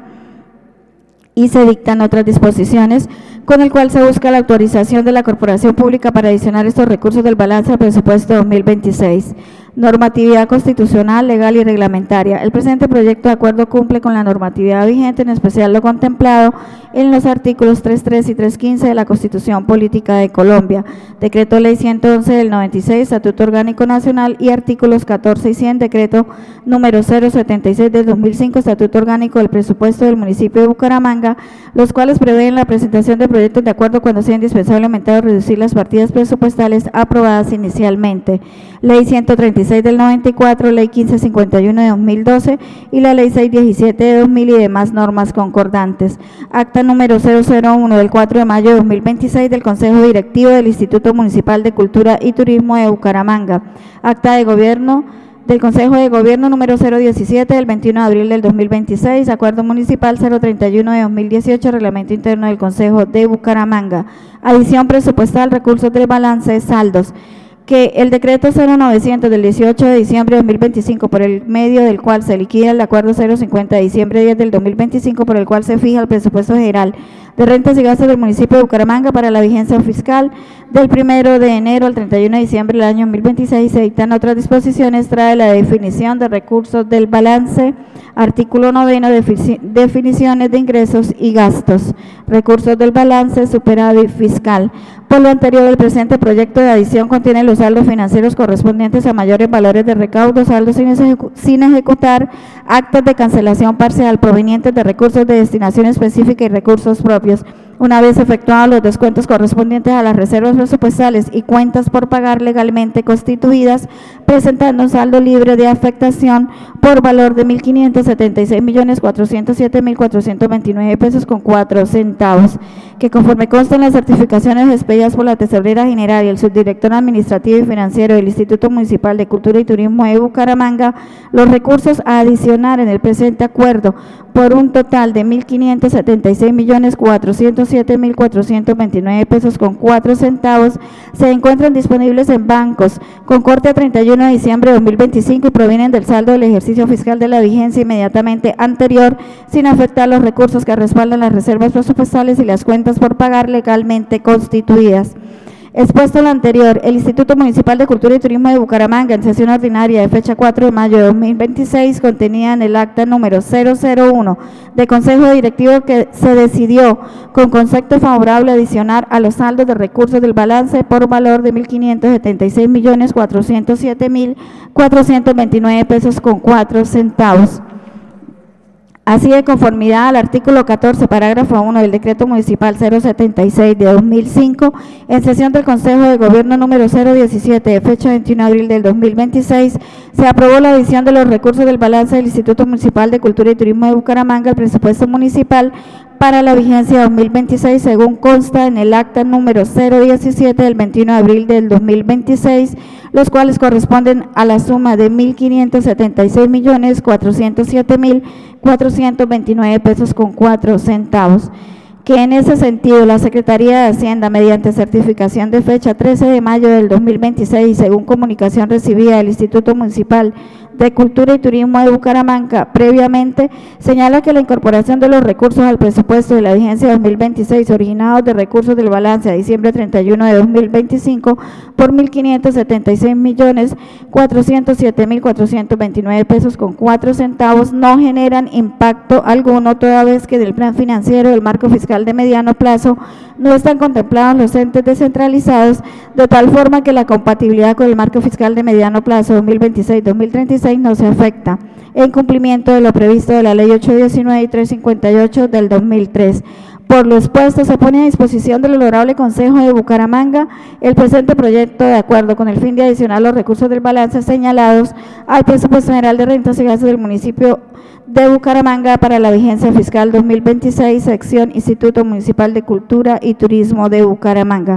y se dictan otras disposiciones, con el cual se busca la autorización de la Corporación Pública para adicionar estos recursos del balance al presupuesto 2026. Normatividad constitucional, legal y reglamentaria. El presente proyecto de acuerdo cumple con la normatividad vigente, en especial lo contemplado en los artículos 3.3 y 3.15 de la Constitución Política de Colombia, Decreto Ley 111 del 96, Estatuto Orgánico Nacional, y artículos 14 y 100, Decreto número 076 del 2005, Estatuto Orgánico del Presupuesto del Municipio de Bucaramanga, los cuales prevén la presentación de proyectos de acuerdo cuando sea indispensable aumentar o reducir las partidas presupuestales aprobadas inicialmente. Ley 136 del 94, Ley 1551 de 2012 y la Ley 617 de 2000 y demás normas concordantes. Acta número 001 del 4 de mayo de 2026 del Consejo Directivo del Instituto Municipal de Cultura y Turismo de Bucaramanga. Acta de Gobierno del Consejo de Gobierno número 017 del 21 de abril del 2026, Acuerdo Municipal 031 de 2018, Reglamento Interno del Consejo de Bucaramanga. Adición presupuestal, recursos del balance, saldos. Que el decreto 0900 del 18 de diciembre de 2025, por el medio del cual se liquida el acuerdo 050 de diciembre 10 del 2025, por el cual se fija el presupuesto general de rentas y gastos del municipio de Bucaramanga para la vigencia fiscal del 1 de enero al 31 de diciembre del año 2026, se dictan otras disposiciones, trae la definición de recursos del balance, artículo 9, definiciones de ingresos y gastos, recursos del balance, superávit fiscal. Por lo anterior, el presente proyecto de adición contiene los saldos financieros correspondientes a mayores valores de recaudo, saldos sin ejecutar, actas de cancelación parcial provenientes de recursos de destinación específica y recursos propios. Una vez efectuados los descuentos correspondientes a las reservas presupuestales y cuentas por pagar legalmente constituidas, presentando un saldo libre de afectación por valor de 1.576.407.429 pesos con 4 centavos, que conforme consta en las certificaciones expedidas por la Tesorera General y el Subdirector Administrativo y Financiero del Instituto Municipal de Cultura y Turismo de Bucaramanga, los recursos a adicionar en el presente acuerdo por un total de 1.576.407.429 pesos con 4 centavos se encuentran disponibles en bancos con corte a 31 de diciembre de 2025 y provienen del saldo del ejercicio fiscal de la vigencia inmediatamente anterior, sin afectar los recursos que respaldan las reservas presupuestales y las cuentas por pagar legalmente constituidas. Expuesto lo anterior, el Instituto Municipal de Cultura y Turismo de Bucaramanga, en sesión ordinaria de fecha 4 de mayo de 2026, contenida en el acta número 001 de Consejo Directivo, que se decidió con concepto favorable adicionar a los saldos de recursos del balance por valor de 1.576.407.429 pesos con 4 centavos. Así, de conformidad al artículo 14, parágrafo 1 del Decreto Municipal 076 de 2005, en sesión del Consejo de Gobierno número 017 de fecha 21 de abril del 2026, se aprobó la adición de los recursos del balance del Instituto Municipal de Cultura y Turismo de Bucaramanga al presupuesto municipal para la vigencia 2026, según consta en el acta número 017 del 21 de abril del 2026, los cuales corresponden a la suma de 1.576.407.429 pesos con 4 centavos. Que en ese sentido la Secretaría de Hacienda, mediante certificación de fecha 13 de mayo del 2026, según comunicación recibida del Instituto Municipal de Cultura y Turismo de Bucaramanga, previamente señala que la incorporación de los recursos al presupuesto de la vigencia 2026 originados de recursos del balance a diciembre 31 de 2025 por 1.576.407.429 pesos con 4 centavos no generan impacto alguno, toda vez que del plan financiero del marco fiscal de mediano plazo no están contemplados los entes descentralizados, de tal forma que la compatibilidad con el marco fiscal de mediano plazo 2026-2036 no se afecta, en cumplimiento de lo previsto de la Ley 819 y 358 del 2003. Por lo expuesto, se pone a disposición del Honorable Consejo de Bucaramanga el presente proyecto de acuerdo con el fin de adicionar los recursos del balance señalados al presupuesto general de rentas y gastos del municipio de Bucaramanga para la vigencia fiscal 2026, sección Instituto Municipal de Cultura y Turismo de Bucaramanga.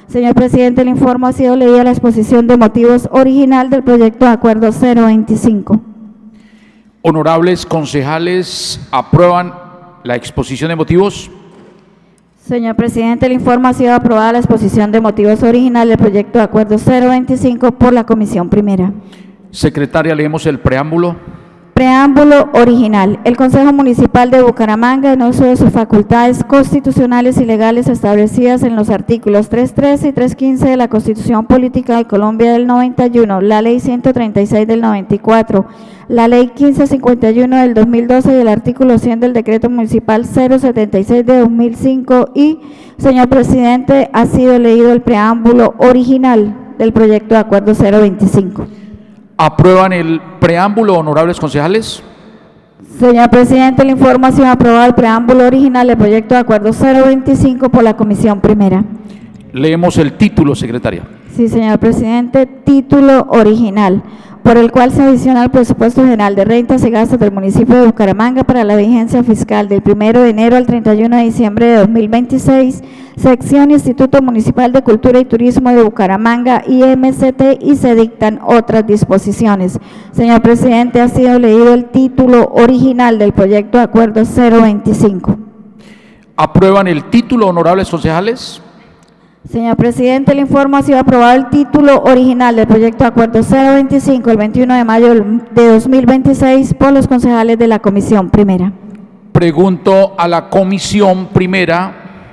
Señor presidente, el informe ha sido leída la exposición de motivos original del proyecto de acuerdo 025. Honorables concejales, ¿aprueban la exposición de motivos? Señor presidente, el informe ha sido aprobada la exposición de motivos original del proyecto de acuerdo 025 por la comisión primera. Secretaria, leemos el preámbulo. Preámbulo original. El Consejo Municipal de Bucaramanga, en uso de sus facultades constitucionales y legales establecidas en los artículos 313 y 315 de la Constitución Política de Colombia del 91, la Ley 136 del 94, la Ley 1551 del 2012 y el artículo 100 del Decreto Municipal 076 de 2005 y, señor presidente, ha sido leído el preámbulo original del proyecto de acuerdo 025. ¿Aprueban el preámbulo, honorables concejales? Señor presidente, el informe ha sido aprobado el preámbulo original del proyecto de acuerdo 025 por la comisión primera. Leemos el título, secretaria. Sí, señor presidente, título original, por el cual se adiciona al presupuesto general de rentas y gastos del municipio de Bucaramanga para la vigencia fiscal del 1 de enero al 31 de diciembre de 2026, sección Instituto Municipal de Cultura y Turismo de Bucaramanga, IMCT, y se dictan otras disposiciones. Señor presidente, ha sido leído el título original del proyecto de acuerdo 025. ¿Aprueban el título, honorables concejales? Señor presidente, el informe ha sido aprobado el título original del proyecto de acuerdo 025 el 21 de mayo de 2026 por los concejales de la comisión primera. Pregunto a la comisión primera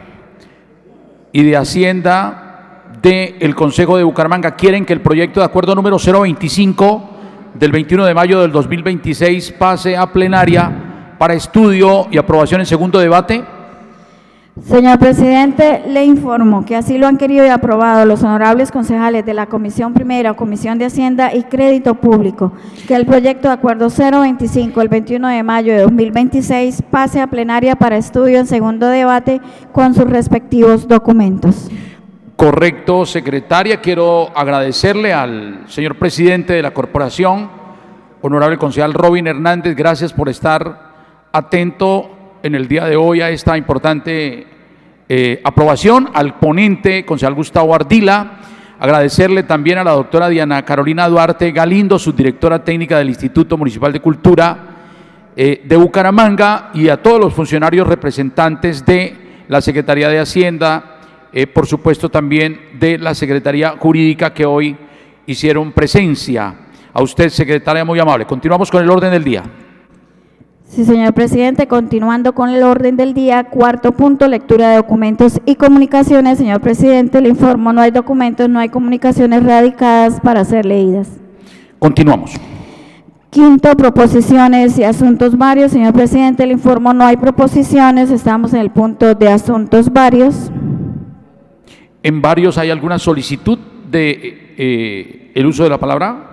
y de Hacienda del Consejo de Bucaramanga, ¿quieren que el proyecto de acuerdo número 025 del 21 de mayo del 2026 pase a plenaria para estudio y aprobación en segundo debate? Señor presidente, le informo que así lo han querido y aprobado los honorables concejales de la Comisión Primera, Comisión de Hacienda y Crédito Público, que el proyecto de acuerdo 025 el 21 de mayo de 2026 pase a plenaria para estudio en segundo debate con sus respectivos documentos. Correcto, secretaria. Quiero agradecerle al señor presidente de la corporación, honorable concejal Robin Hernández, gracias por estar atento en el día de hoy a esta importante aprobación, al ponente, concejal Gustavo Ardila, agradecerle también a la doctora Diana Carolina Duarte Galindo, subdirectora técnica del Instituto Municipal de Cultura de Bucaramanga, y a todos los funcionarios representantes de la Secretaría de Hacienda, por supuesto también de la Secretaría Jurídica que hoy hicieron presencia. A usted, secretaria, muy amable. Continuamos con el orden del día. Sí, señor presidente, continuando con el orden del día, cuarto punto, lectura de documentos y comunicaciones. Señor presidente, le informo, no hay documentos, no hay comunicaciones radicadas para ser leídas. Continuamos. Quinto, proposiciones y asuntos varios. Señor presidente, le informo, no hay proposiciones, estamos en el punto de asuntos varios. ¿En varios hay alguna solicitud de el uso de la palabra?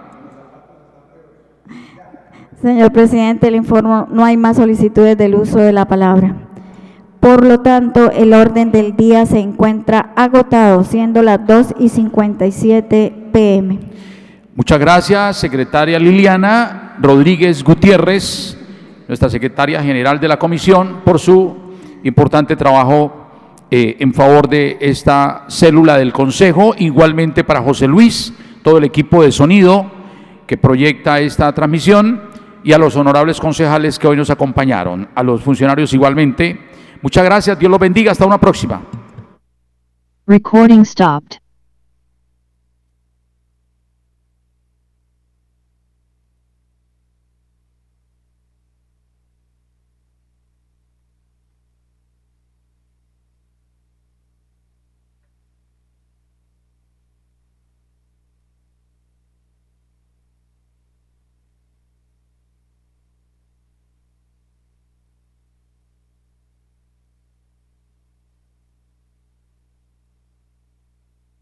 Señor presidente, le informo, no hay más solicitudes del uso de la palabra. Por lo tanto, el orden del día se encuentra agotado, siendo las 2:57 p.m. Muchas gracias, secretaria Liliana Rodríguez Gutiérrez, nuestra secretaria general de la comisión, por su importante trabajo en favor de esta célula del Consejo. Igualmente para José Luis, todo el equipo de sonido que proyecta esta transmisión, y a los honorables concejales que hoy nos acompañaron, a los funcionarios igualmente. Muchas gracias, Dios los bendiga, hasta una próxima. Recording stopped.